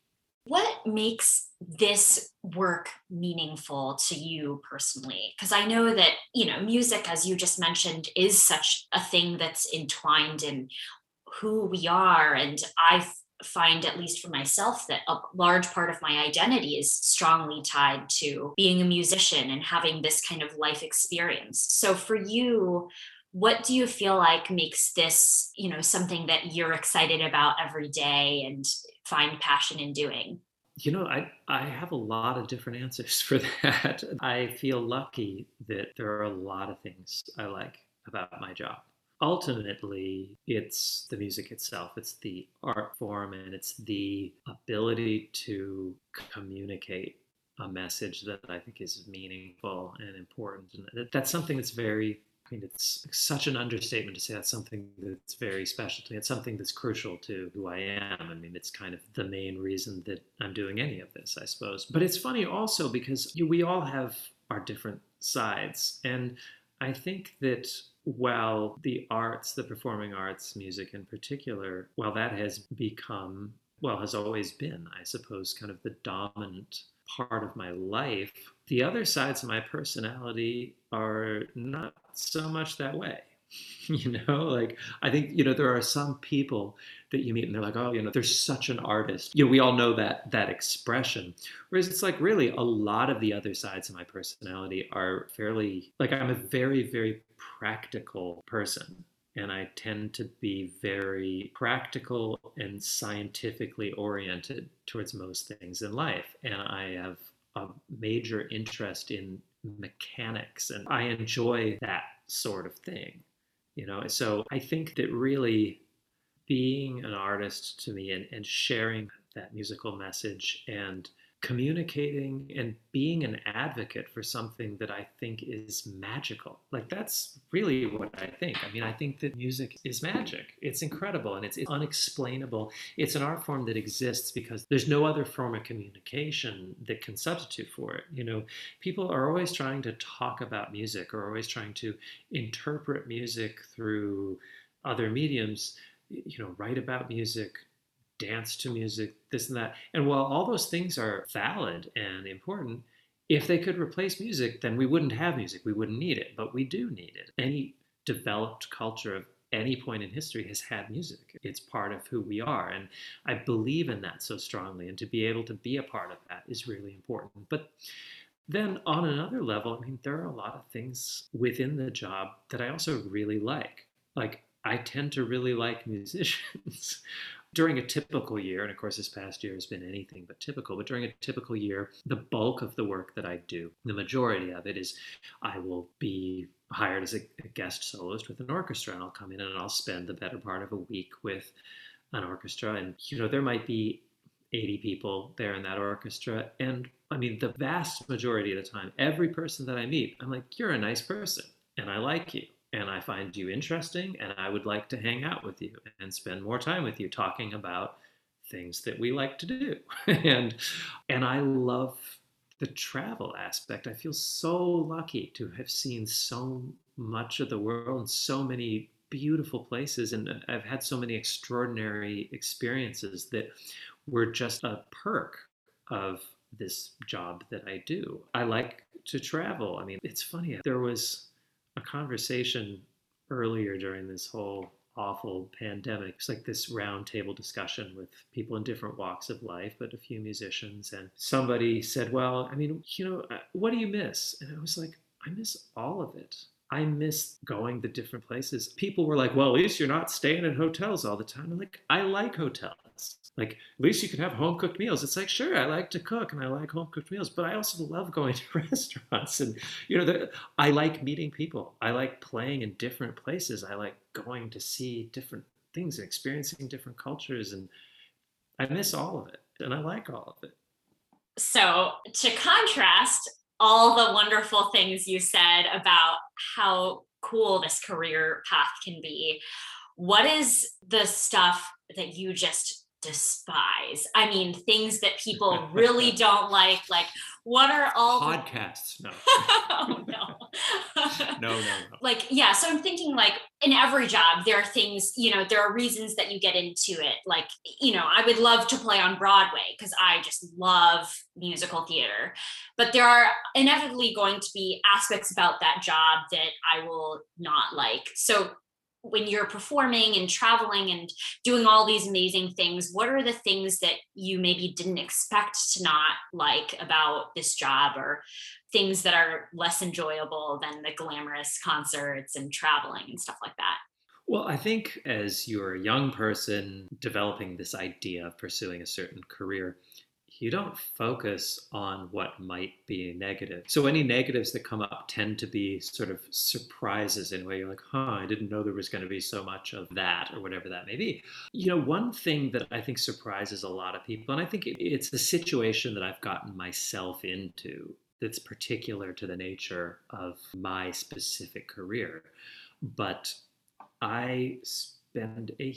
What makes this work meaningful to you personally? Because I know that, you know, music, as you just mentioned, is such a thing that's entwined in who we are. And I f- find, at least for myself, that a large part of my identity is strongly tied to being a musician and having this kind of life experience. So for you, what do you feel like makes this, you know, something that you're excited about every day and find passion in doing? You know, I, I have a lot of different answers for that. I feel lucky that there are a lot of things I like about my job. Ultimately, it's the music itself, it's the art form, and it's the ability to communicate a message that I think is meaningful and important. And that's something that's very I mean, it's such an understatement to say that's something that's very special to me. It's something that's crucial to who I am. I mean, it's kind of the main reason that I'm doing any of this, I suppose. But it's funny also because you, we all have our different sides. And I think that while the arts, the performing arts, music in particular, while that has become, well, has always been, I suppose, kind of the dominant part of my life, the other sides of my personality are not so much that way. You know, like I think, you know, there are some people that you meet and they're like, oh, you know, they're such an artist. You know, we all know that that expression. Whereas it's like really a lot of the other sides of my personality are fairly, like I'm a very, very practical person. And I tend to be very practical and scientifically oriented towards most things in life. And I have a major interest in mechanics, and I enjoy that sort of thing. You know, so I think that really being an artist to me and, and sharing that musical message and communicating and being an advocate for something that I think is magical. Like that's really what I think. I mean, I think that music is magic. It's incredible and it's, it's unexplainable. It's an art form that exists because there's no other form of communication that can substitute for it. You know, people are always trying to talk about music or always trying to interpret music through other mediums, you know, write about music, dance to music, this and that. And while all those things are valid and important, if they could replace music, then we wouldn't have music. We wouldn't need it, but we do need it. Any developed culture of any point in history has had music. It's part of who we are. And I believe in that so strongly. And to be able to be a part of that is really important. But then on another level, I mean, there are a lot of things within the job that I also really like. Like, I tend to really like musicians. During a typical year, and of course this past year has been anything but typical, but during a typical year, the bulk of the work that I do, the majority of it is I will be hired as a, a guest soloist with an orchestra, and I'll come in and I'll spend the better part of a week with an orchestra. And, you know, there might be eighty people there in that orchestra. And I mean, the vast majority of the time, every person that I meet, I'm like, you're a nice person and I like you. And I find you interesting, and I would like to hang out with you and spend more time with you talking about things that we like to do. and and I love the travel aspect. I feel so lucky to have seen so much of the world and so many beautiful places, and I've had so many extraordinary experiences that were just a perk of this job that I do. I like to travel. I mean, it's funny. There was a conversation earlier during this whole awful pandemic. It's like this round table discussion with people in different walks of life, but a few musicians. And somebody said, well, I mean, you know, what do you miss? And I was like, I miss all of it. I miss going to different places. People were like, well, at least you're not staying in hotels all the time. I'm like, I like hotels. Like, at least you can have home cooked meals. It's like, sure, I like to cook and I like home cooked meals, but I also love going to restaurants. And, you know, the, I like meeting people. I like playing in different places. I like going to see different things and experiencing different cultures. And I miss all of it. And I like all of it. So to contrast all the wonderful things you said about how cool this career path can be, what is the stuff that you just despise? I mean, things that people really don't like. Like, what are all podcasts? The... No. oh no. no, no, no. Like, yeah. So I'm thinking, like, in every job, there are things. You know, there are reasons that you get into it. Like, you know, I would love to play on Broadway because I just love musical theater. But there are inevitably going to be aspects about that job that I will not like. So when you're performing and traveling and doing all these amazing things, what are the things that you maybe didn't expect to not like about this job, or things that are less enjoyable than the glamorous concerts and traveling and stuff like that? Well, I think as you're a young person developing this idea of pursuing a certain career, you don't focus on what might be negative. So any negatives that come up tend to be sort of surprises in a way. You're like, huh, I didn't know there was going to be so much of that, or whatever that may be. You know, one thing that I think surprises a lot of people, and I think it, it's the situation that I've gotten myself into that's particular to the nature of my specific career. But I spend a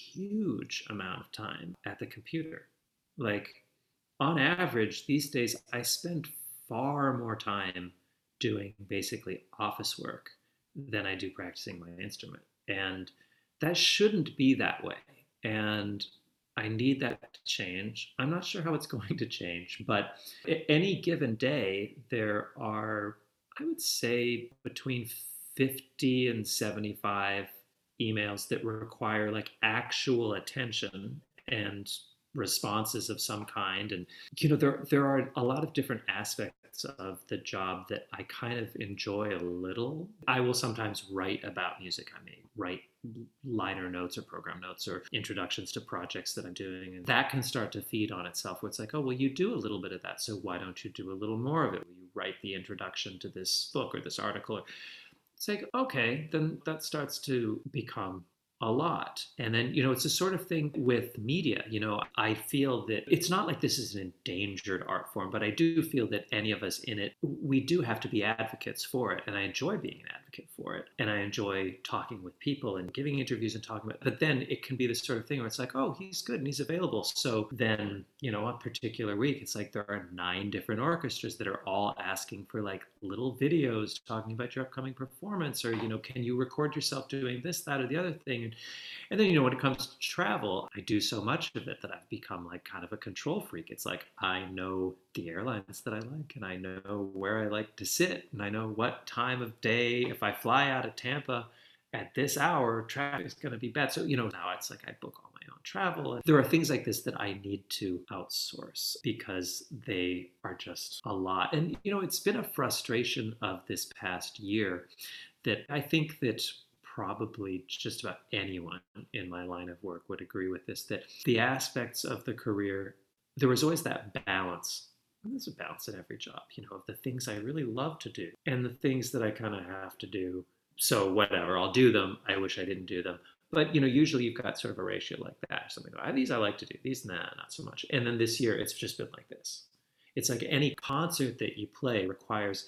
huge amount of time at the computer. Like, on average, these days, I spend far more time doing basically office work than I do practicing my instrument. And that shouldn't be that way. And I need that to change. I'm not sure how it's going to change, but any given day, there are, I would say, between fifty and seventy-five emails that require like actual attention and responses of some kind. And you know, there there are a lot of different aspects of the job that I kind of enjoy a little. I will sometimes write about music I make, write liner notes or program notes or introductions to projects that I'm doing. And that can start to feed on itself where it's like, oh, well, you do a little bit of that. So why don't you do a little more of it? Will you write the introduction to this book or this article? It's like, okay, then that starts to become a lot. And then, you know, it's a sort of thing with media. You know, I feel that it's not like this is an endangered art form, but I do feel that any of us in it, we do have to be advocates for it. And I enjoy being an advocate for it. And I enjoy talking with people and giving interviews and talking about it. But then it can be this sort of thing where it's like, oh, he's good and he's available. So then, you know, a particular week, it's like there are nine different orchestras that are all asking for like little videos talking about your upcoming performance, or, you know, can you record yourself doing this, that, or the other thing? And, and then, you know, when it comes to travel, I do so much of it that I've become like kind of a control freak. It's like I know the airlines that I like, and I know where I like to sit, and I know what time of day, if I fly out of Tampa at this hour, traffic is going to be bad. So, you know, now it's like I book all my own travel. And there are things like this that I need to outsource because they are just a lot. And, you know, it's been a frustration of this past year that I think that probably just about anyone in my line of work would agree with this, that the aspects of the career, there was always that balance. And there's a balance in every job, you know, of the things I really love to do and the things that I kind of have to do. So whatever, I'll do them. I wish I didn't do them. But, you know, usually you've got sort of a ratio like that. Something like, these I like to do, these, nah, not so much. And then this year, it's just been like this. It's like any concert that you play requires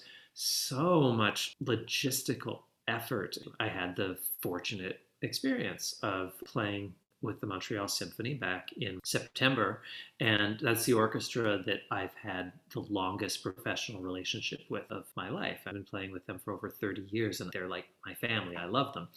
so much logistical effort. I had the fortunate experience of playing with the Montreal Symphony back in September, and that's the orchestra that I've had the longest professional relationship with of my life. I've been playing with them for over thirty years, and they're like my family. I love them.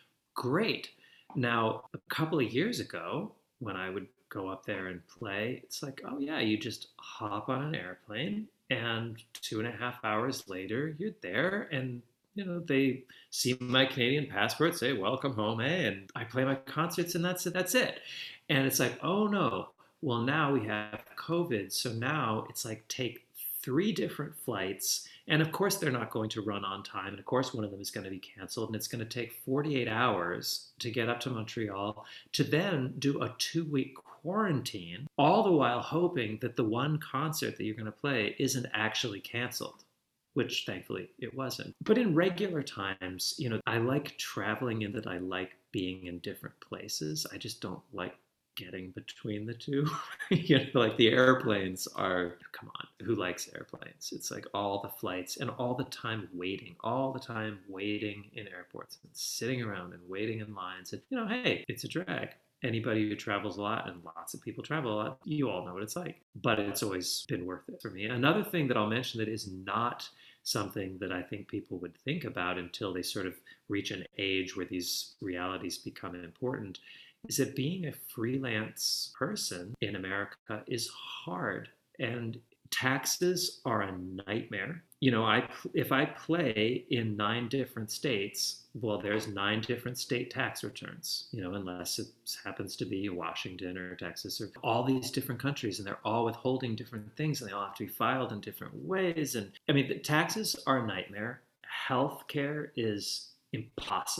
Great. Now, a couple of years ago, when I would go up there and play, it's like, oh yeah, you just hop on an airplane, and two and a half hours later, you're there, and you know, they see my Canadian passport, say, welcome home, eh? And I play my concerts and that's it, that's it. And it's like, oh no, well now we have COVID. So now it's like take three different flights. And of course they're not going to run on time. And of course one of them is going to be canceled. And it's going to take forty-eight hours to get up to Montreal to then do a two-week quarantine, all the while hoping that the one concert that you're going to play isn't actually canceled, which thankfully it wasn't. But in regular times, you know, I like traveling in that I like being in different places. I just don't like getting between the two. You know, like the airplanes are, come on, who likes airplanes? It's like all the flights and all the time waiting, all the time waiting in airports and sitting around and waiting in lines. And, you know, hey, it's a drag. Anybody who travels a lot, and lots of people travel a lot, you all know what it's like. But it's always been worth it for me. Another thing that I'll mention that is not something that I think people would think about until they sort of reach an age where these realities become important is that being a freelance person in America is hard, and taxes are a nightmare. You know, I if I play in nine different states, well, there's nine different state tax returns, you know, unless it happens to be Washington or Texas or all these different countries, and they're all withholding different things, and they all have to be filed in different ways. And I mean, the taxes are a nightmare. Healthcare is impossible.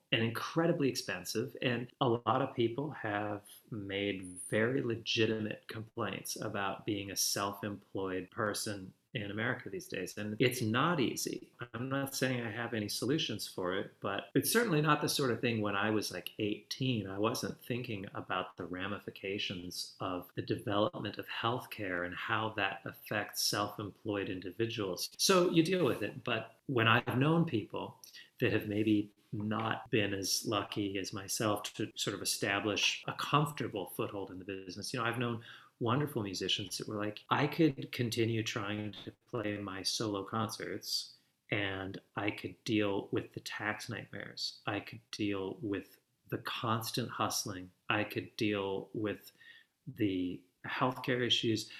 and incredibly expensive. And a lot of people have made very legitimate complaints about being a self-employed person in America these days. And it's not easy. I'm not saying I have any solutions for it, but it's certainly not the sort of thing when I was like eighteen. I wasn't thinking about the ramifications of the development of healthcare and how that affects self-employed individuals. So you deal with it. But when I've known people that have maybe not been as lucky as myself to sort of establish a comfortable foothold in the business, you know, I've known wonderful musicians that were like, I could continue trying to play my solo concerts and I could deal with the tax nightmares. I could deal with the constant hustling. I could deal with the healthcare issues,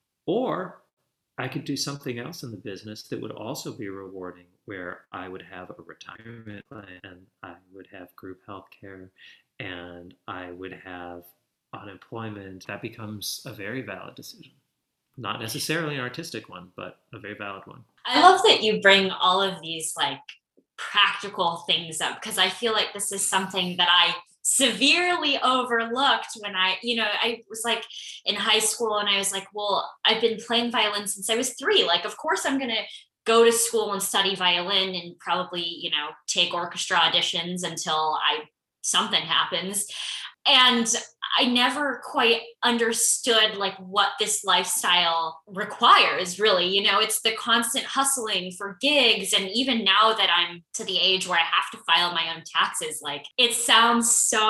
or I could do something else in the business that would also be rewarding, where I would have a retirement plan and I would have group healthcare and I would have unemployment. That becomes a very valid decision. Not necessarily an artistic one, but a very valid one. I love that you bring all of these like practical things up, because I feel like this is something that I severely overlooked when I, you know, I was like in high school and I was like, well, I've been playing violin since I was three. Like, of course I'm going to go to school and study violin and probably, you know, take orchestra auditions until I something happens. And I never quite understood like what this lifestyle requires, really. You know, it's the constant hustling for gigs. And even now that I'm to the age where I have to file my own taxes, like it sounds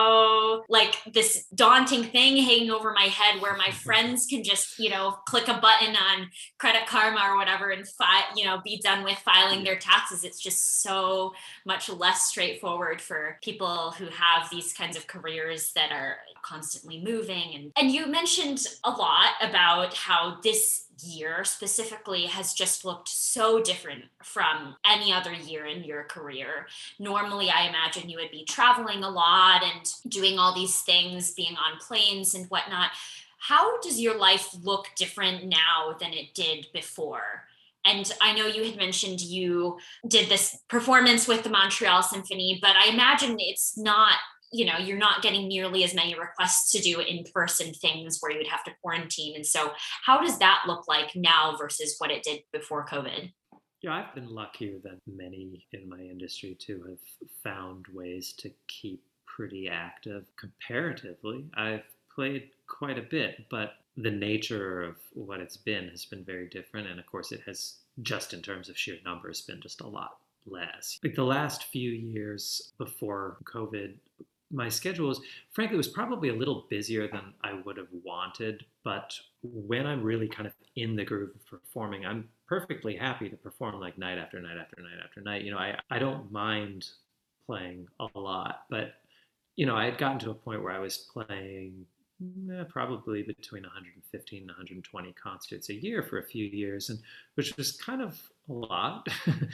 so like this daunting thing hanging over my head where my friends can just, you know, click a button on Credit Karma or whatever and fi- you know, be done with filing their taxes. It's just so much less straightforward for people who have these kinds of careers that are constantly moving. And, and you mentioned a lot about how this year specifically has just looked so different from any other year in your career. Normally, I imagine you would be traveling a lot and doing all these things, being on planes and whatnot. How does your life look different now than it did before? And I know you had mentioned you did this performance with the Montreal Symphony, but I imagine it's not, you know, you're not getting nearly as many requests to do in-person things where you would have to quarantine. And so how does that look like now versus what it did before COVID? Yeah, I've been luckier than many in my industry to have found ways to keep pretty active comparatively. I've played quite a bit, but the nature of what it's been has been very different. And of course, it has, just in terms of sheer numbers, been just a lot less. Like the last few years before COVID, my schedule was, frankly, was probably a little busier than I would have wanted. But when I'm really kind of in the groove of performing, I'm perfectly happy to perform like night after night after night after night. You know, I, I don't mind playing a lot, but, you know, I had gotten to a point where I was playing eh, probably between one hundred fifteen and one hundred twenty concerts a year for a few years, and which was kind of a lot.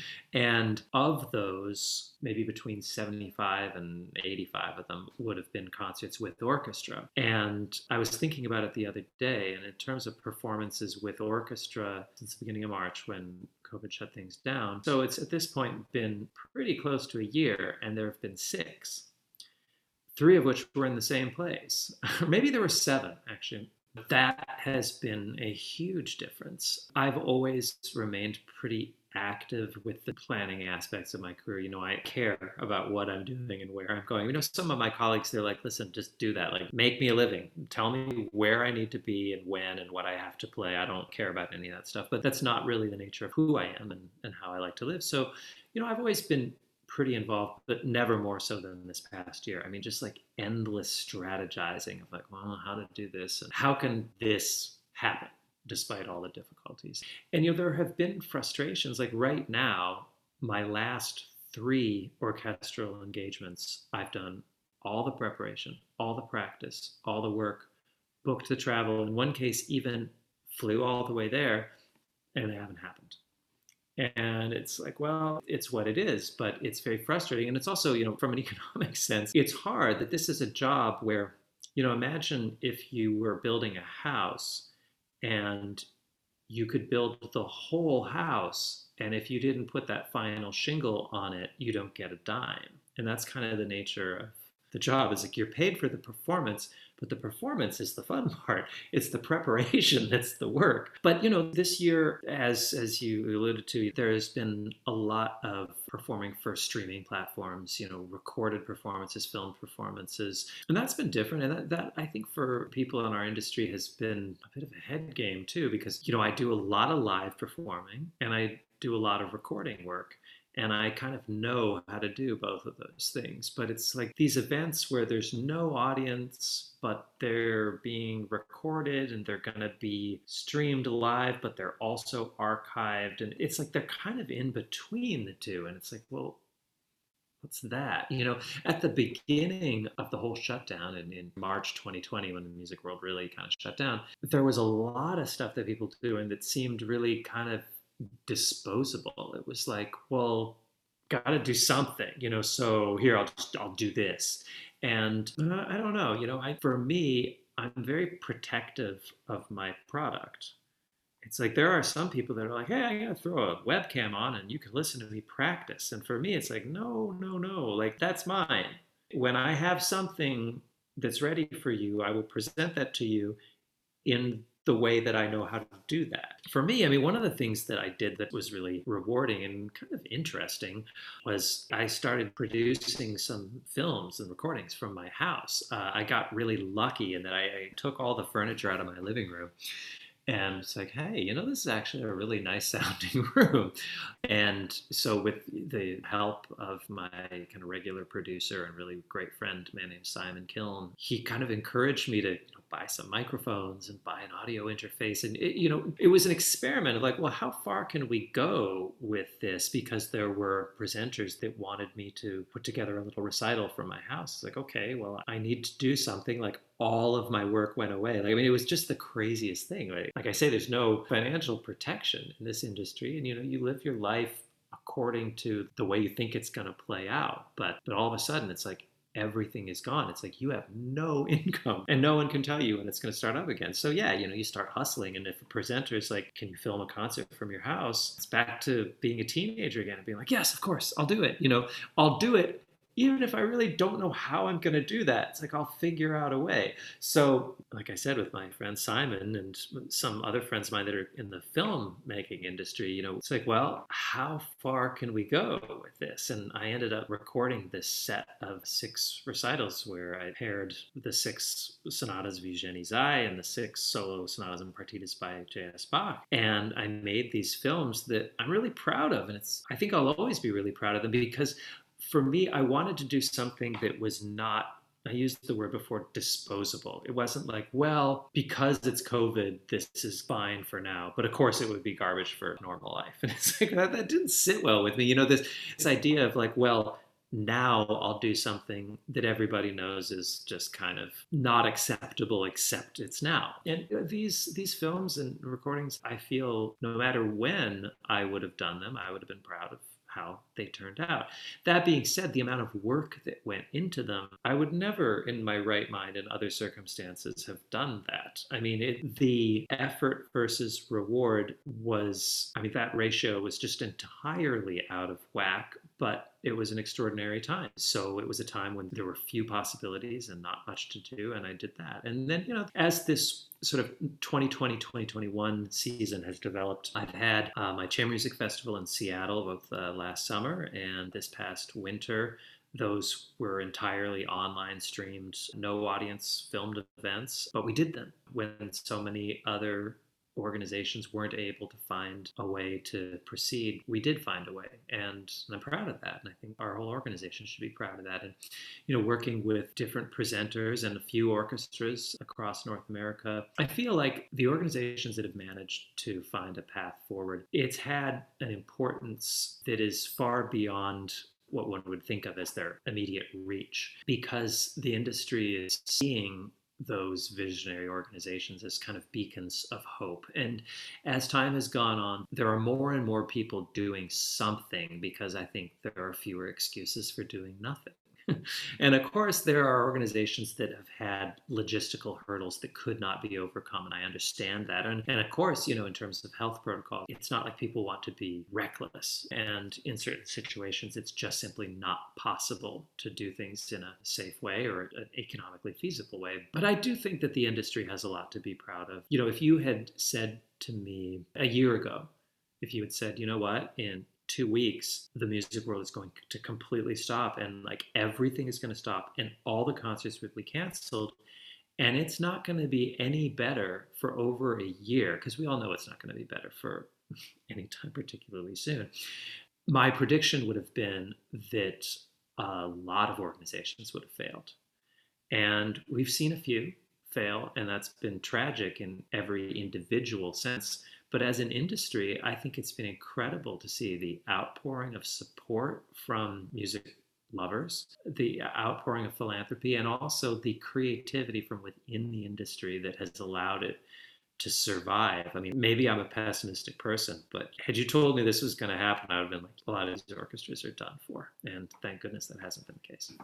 And of those, maybe between seventy-five and eighty-five of them would have been concerts with orchestra. And I was thinking about it the other day, and in terms of performances with orchestra since the beginning of March when COVID shut things down, so it's at this point been pretty close to a year, and there have been six. Three of which were in the same place. Or maybe there were seven, actually. That has been a huge difference. I've always remained pretty active with the planning aspects of my career. You know, I care about what I'm doing and where I'm going. You know, some of my colleagues, they're like, listen, just do that. Like, make me a living. Tell me where I need to be and when and what I have to play. I don't care about any of that stuff. But that's not really the nature of who I am and, and how I like to live. So, you know, I've always been pretty involved, but never more so than this past year. I mean, just like endless strategizing of like, well, how to do this and how can this happen despite all the difficulties. And, you know, there have been frustrations. Like right now, my last three orchestral engagements, I've done all the preparation, all the practice, all the work, booked the travel. In one case, even flew all the way there, and they haven't happened. And it's like, well, it's what it is, but it's very frustrating. And it's also, you know, from an economic sense, it's hard that this is a job where, you know, imagine if you were building a house and you could build the whole house. And if you didn't put that final shingle on it, you don't get a dime. And that's kind of the nature of the job. Is like you're paid for the performance, but the performance is the fun part. It's the preparation that's the work. But you know, this year, as as you alluded to, there has been a lot of performing for streaming platforms. You know, recorded performances, filmed performances, and that's been different. And that, that I think for people in our industry has been a bit of a head game too, because you know I do a lot of live performing and I do a lot of recording work. And I kind of know how to do both of those things. But it's like these events where there's no audience, but they're being recorded and they're going to be streamed live, but they're also archived. And it's like they're kind of in between the two. And it's like, well, what's that? You know, at the beginning of the whole shutdown in, in March twenty twenty, when the music world really kind of shut down, there was a lot of stuff that people do and that seemed really kind of disposable. It was like, well, got to do something, you know. So here, I'll just I'll do this, and uh, I don't know, you know. I for me, I'm very protective of my product. It's like there are some people that are like, hey, I'm gonna throw a webcam on and you can listen to me practice. And for me, it's like, no, no, no, like that's mine. When I have something that's ready for you, I will present that to you in the way that I know how to do that. For me, I mean, one of the things that I did that was really rewarding and kind of interesting was I started producing some films and recordings from my house. Uh, I got really lucky in that I, I took all the furniture out of my living room. And it's like, hey, you know, this is actually a really nice sounding room. And so, with the help of my kind of regular producer and really great friend, a man named Simon Kiln, he kind of encouraged me to, you know, buy some microphones and buy an audio interface. And, it, you know, it was an experiment of like, well, how far can we go with this? Because there were presenters that wanted me to put together a little recital from my house. It's like, okay, well, I need to do something. Like, all of my work went away. Like, I mean, it was just the craziest thing. Right? Like I say, there's no financial protection in this industry, and you know, you live your life according to the way you think it's going to play out. But but all of a sudden, it's like everything is gone. It's like you have no income, and no one can tell you when it's going to start up again. So yeah, you know, you start hustling, and if a presenter is like, "Can you film a concert from your house?" It's back to being a teenager again and being like, "Yes, of course, I'll do it." You know, I'll do it even if I really don't know how I'm going to do that. It's like I'll figure out a way. So, like I said, with my friend Simon and some other friends of mine that are in the filmmaking industry, you know, it's like, well, how far can we go with this? And I ended up recording this set of six recitals where I paired the six sonatas of Eugenie Zay and the six solo sonatas and partitas by J S. Bach. And I made these films that I'm really proud of. And it's, I think I'll always be really proud of them because for me, I wanted to do something that was not, I used the word before, disposable. It wasn't like, well, because it's COVID, this is fine for now. But of course, it would be garbage for normal life. And it's like, that, that didn't sit well with me. You know, this, this idea of like, well, now I'll do something that everybody knows is just kind of not acceptable, except it's now. And these these films and recordings, I feel no matter when I would have done them, I would have been proud of how they turned out. That being said, the amount of work that went into them, I would never in my right mind in other circumstances have done that. I mean, it, the effort versus reward was, I mean, that ratio was just entirely out of whack, but it was an extraordinary time. So it was a time when there were few possibilities and not much to do, and I did that. And then, you know, as this sort of twenty twenty, twenty twenty-one season has developed, I've had uh, my Chamber Music Festival in Seattle both uh, last summer and this past winter. Those were entirely online streamed, no audience filmed events, but we did them when so many other organizations weren't able to find a way to proceed. We did find a way, and I'm proud of that. And I think our whole organization should be proud of that. And, you know, working with different presenters and a few orchestras across North America, I feel like the organizations that have managed to find a path forward, it's had an importance that is far beyond what one would think of as their immediate reach, because the industry is seeing those visionary organizations as kind of beacons of hope. And as time has gone on, there are more and more people doing something because I think there are fewer excuses for doing nothing. And of course, there are organizations that have had logistical hurdles that could not be overcome, and I understand that. And, and of course, you know, in terms of health protocol, it's not like people want to be reckless. And in certain situations, it's just simply not possible to do things in a safe way or an economically feasible way. But I do think that the industry has a lot to be proud of. You know, if you had said to me a year ago, if you had said, you know what, in two weeks, the music world is going to completely stop and like everything is going to stop and all the concerts will be canceled and it's not going to be any better for over a year, because we all know it's not going to be better for any time particularly soon. My prediction would have been that a lot of organizations would have failed. And we've seen a few fail, and that's been tragic in every individual sense. But as an industry, I think it's been incredible to see the outpouring of support from music lovers, the outpouring of philanthropy, and also the creativity from within the industry that has allowed it to survive. I mean, maybe I'm a pessimistic person, but had you told me this was going to happen, I would have been like, a lot of these orchestras are done for. And thank goodness that hasn't been the case.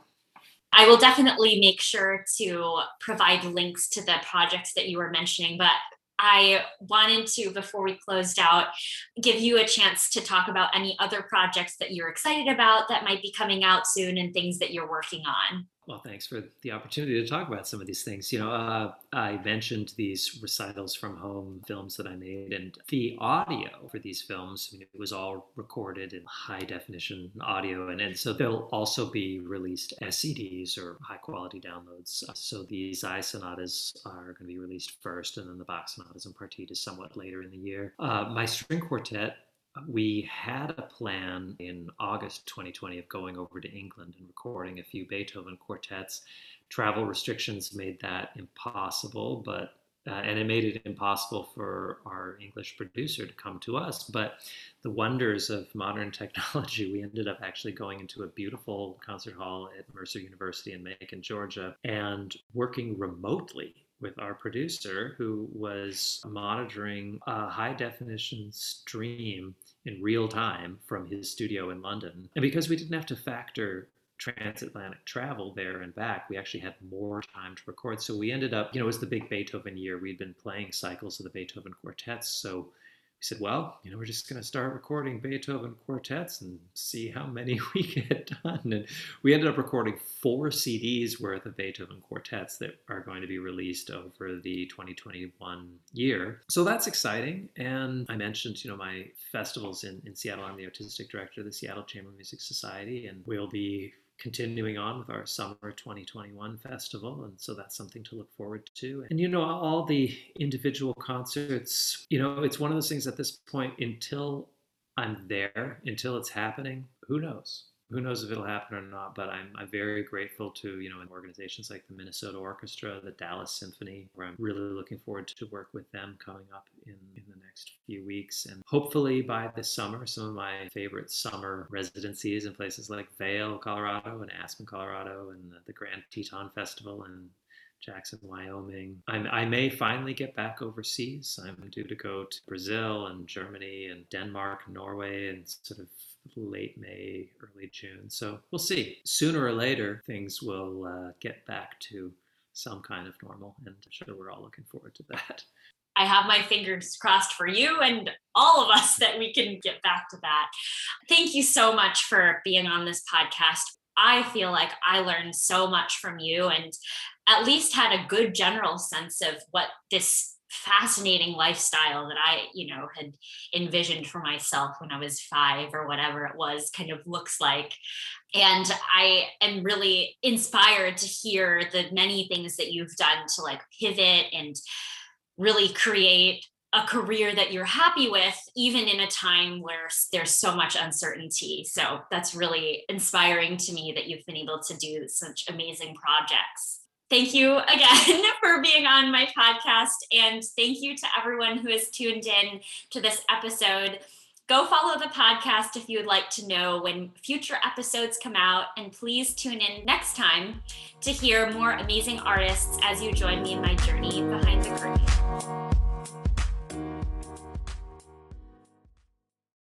I will definitely make sure to provide links to the projects that you were mentioning, but I wanted to, before we closed out, give you a chance to talk about any other projects that you're excited about that might be coming out soon and things that you're working on. Well, thanks for the opportunity to talk about some of these things. You know, uh, I mentioned these recitals from home films that I made, and the audio for these films, I mean, it was all recorded in high definition audio, and, and so they'll also be released as C Ds or high quality downloads. So the Zai sonatas are going to be released first, and then the Bach sonatas and partitas somewhat later in the year. Uh, my string quartet, we had a plan in August twenty twenty of going over to England and recording a few Beethoven quartets. Travel restrictions made that impossible, but uh, and it made it impossible for our English producer to come to us. But the wonders of modern technology, we ended up actually going into a beautiful concert hall at Mercer University in Macon, Georgia, and working remotely with our producer, who was monitoring a high definition stream in real time from his studio in London. And because we didn't have to factor transatlantic travel there and back, we actually had more time to record. So we ended up, you know, it was the big Beethoven year. We'd been playing cycles of the Beethoven quartets. So we said, well, you know, we're just going to start recording Beethoven quartets and see how many we get done. And we ended up recording four C Ds worth of Beethoven quartets that are going to be released over the twenty twenty-one year. So that's exciting. And I mentioned, you know, my festivals in, in Seattle. I'm the artistic director of the Seattle Chamber Music Society, and we'll be continuing on with our summer twenty twenty-one festival. And so that's something to look forward to. And, you know, all the individual concerts, you know, it's one of those things at this point, until I'm there, until it's happening, who knows? Who knows if it'll happen or not, but I'm, I'm very grateful to, you know, organizations like the Minnesota Orchestra, the Dallas Symphony, where I'm really looking forward to work with them coming up in, in the next few weeks. And hopefully by this summer, some of my favorite summer residencies in places like Vail, Colorado, and Aspen, Colorado, and the, the Grand Teton Festival in Jackson, Wyoming. I'm, I may finally get back overseas. I'm due to go to Brazil and Germany and Denmark, Norway, and sort of late May, early June. So we'll see. Sooner or later, things will uh, get back to some kind of normal, and I'm sure we're all looking forward to that. I have my fingers crossed for you and all of us that we can get back to that. Thank you so much for being on this podcast. I feel like I learned so much from you and at least had a good general sense of what this fascinating lifestyle that I, you know, had envisioned for myself when I was five or whatever it was kind of looks like. And I am really inspired to hear the many things that you've done to like pivot and really create a career that you're happy with, even in a time where there's so much uncertainty. So that's really inspiring to me that you've been able to do such amazing projects. Thank you again for being on my podcast. And thank you to everyone who has tuned in to this episode. Go follow the podcast if you would like to know when future episodes come out. And please tune in next time to hear more amazing artists as you join me in my journey behind the curtain.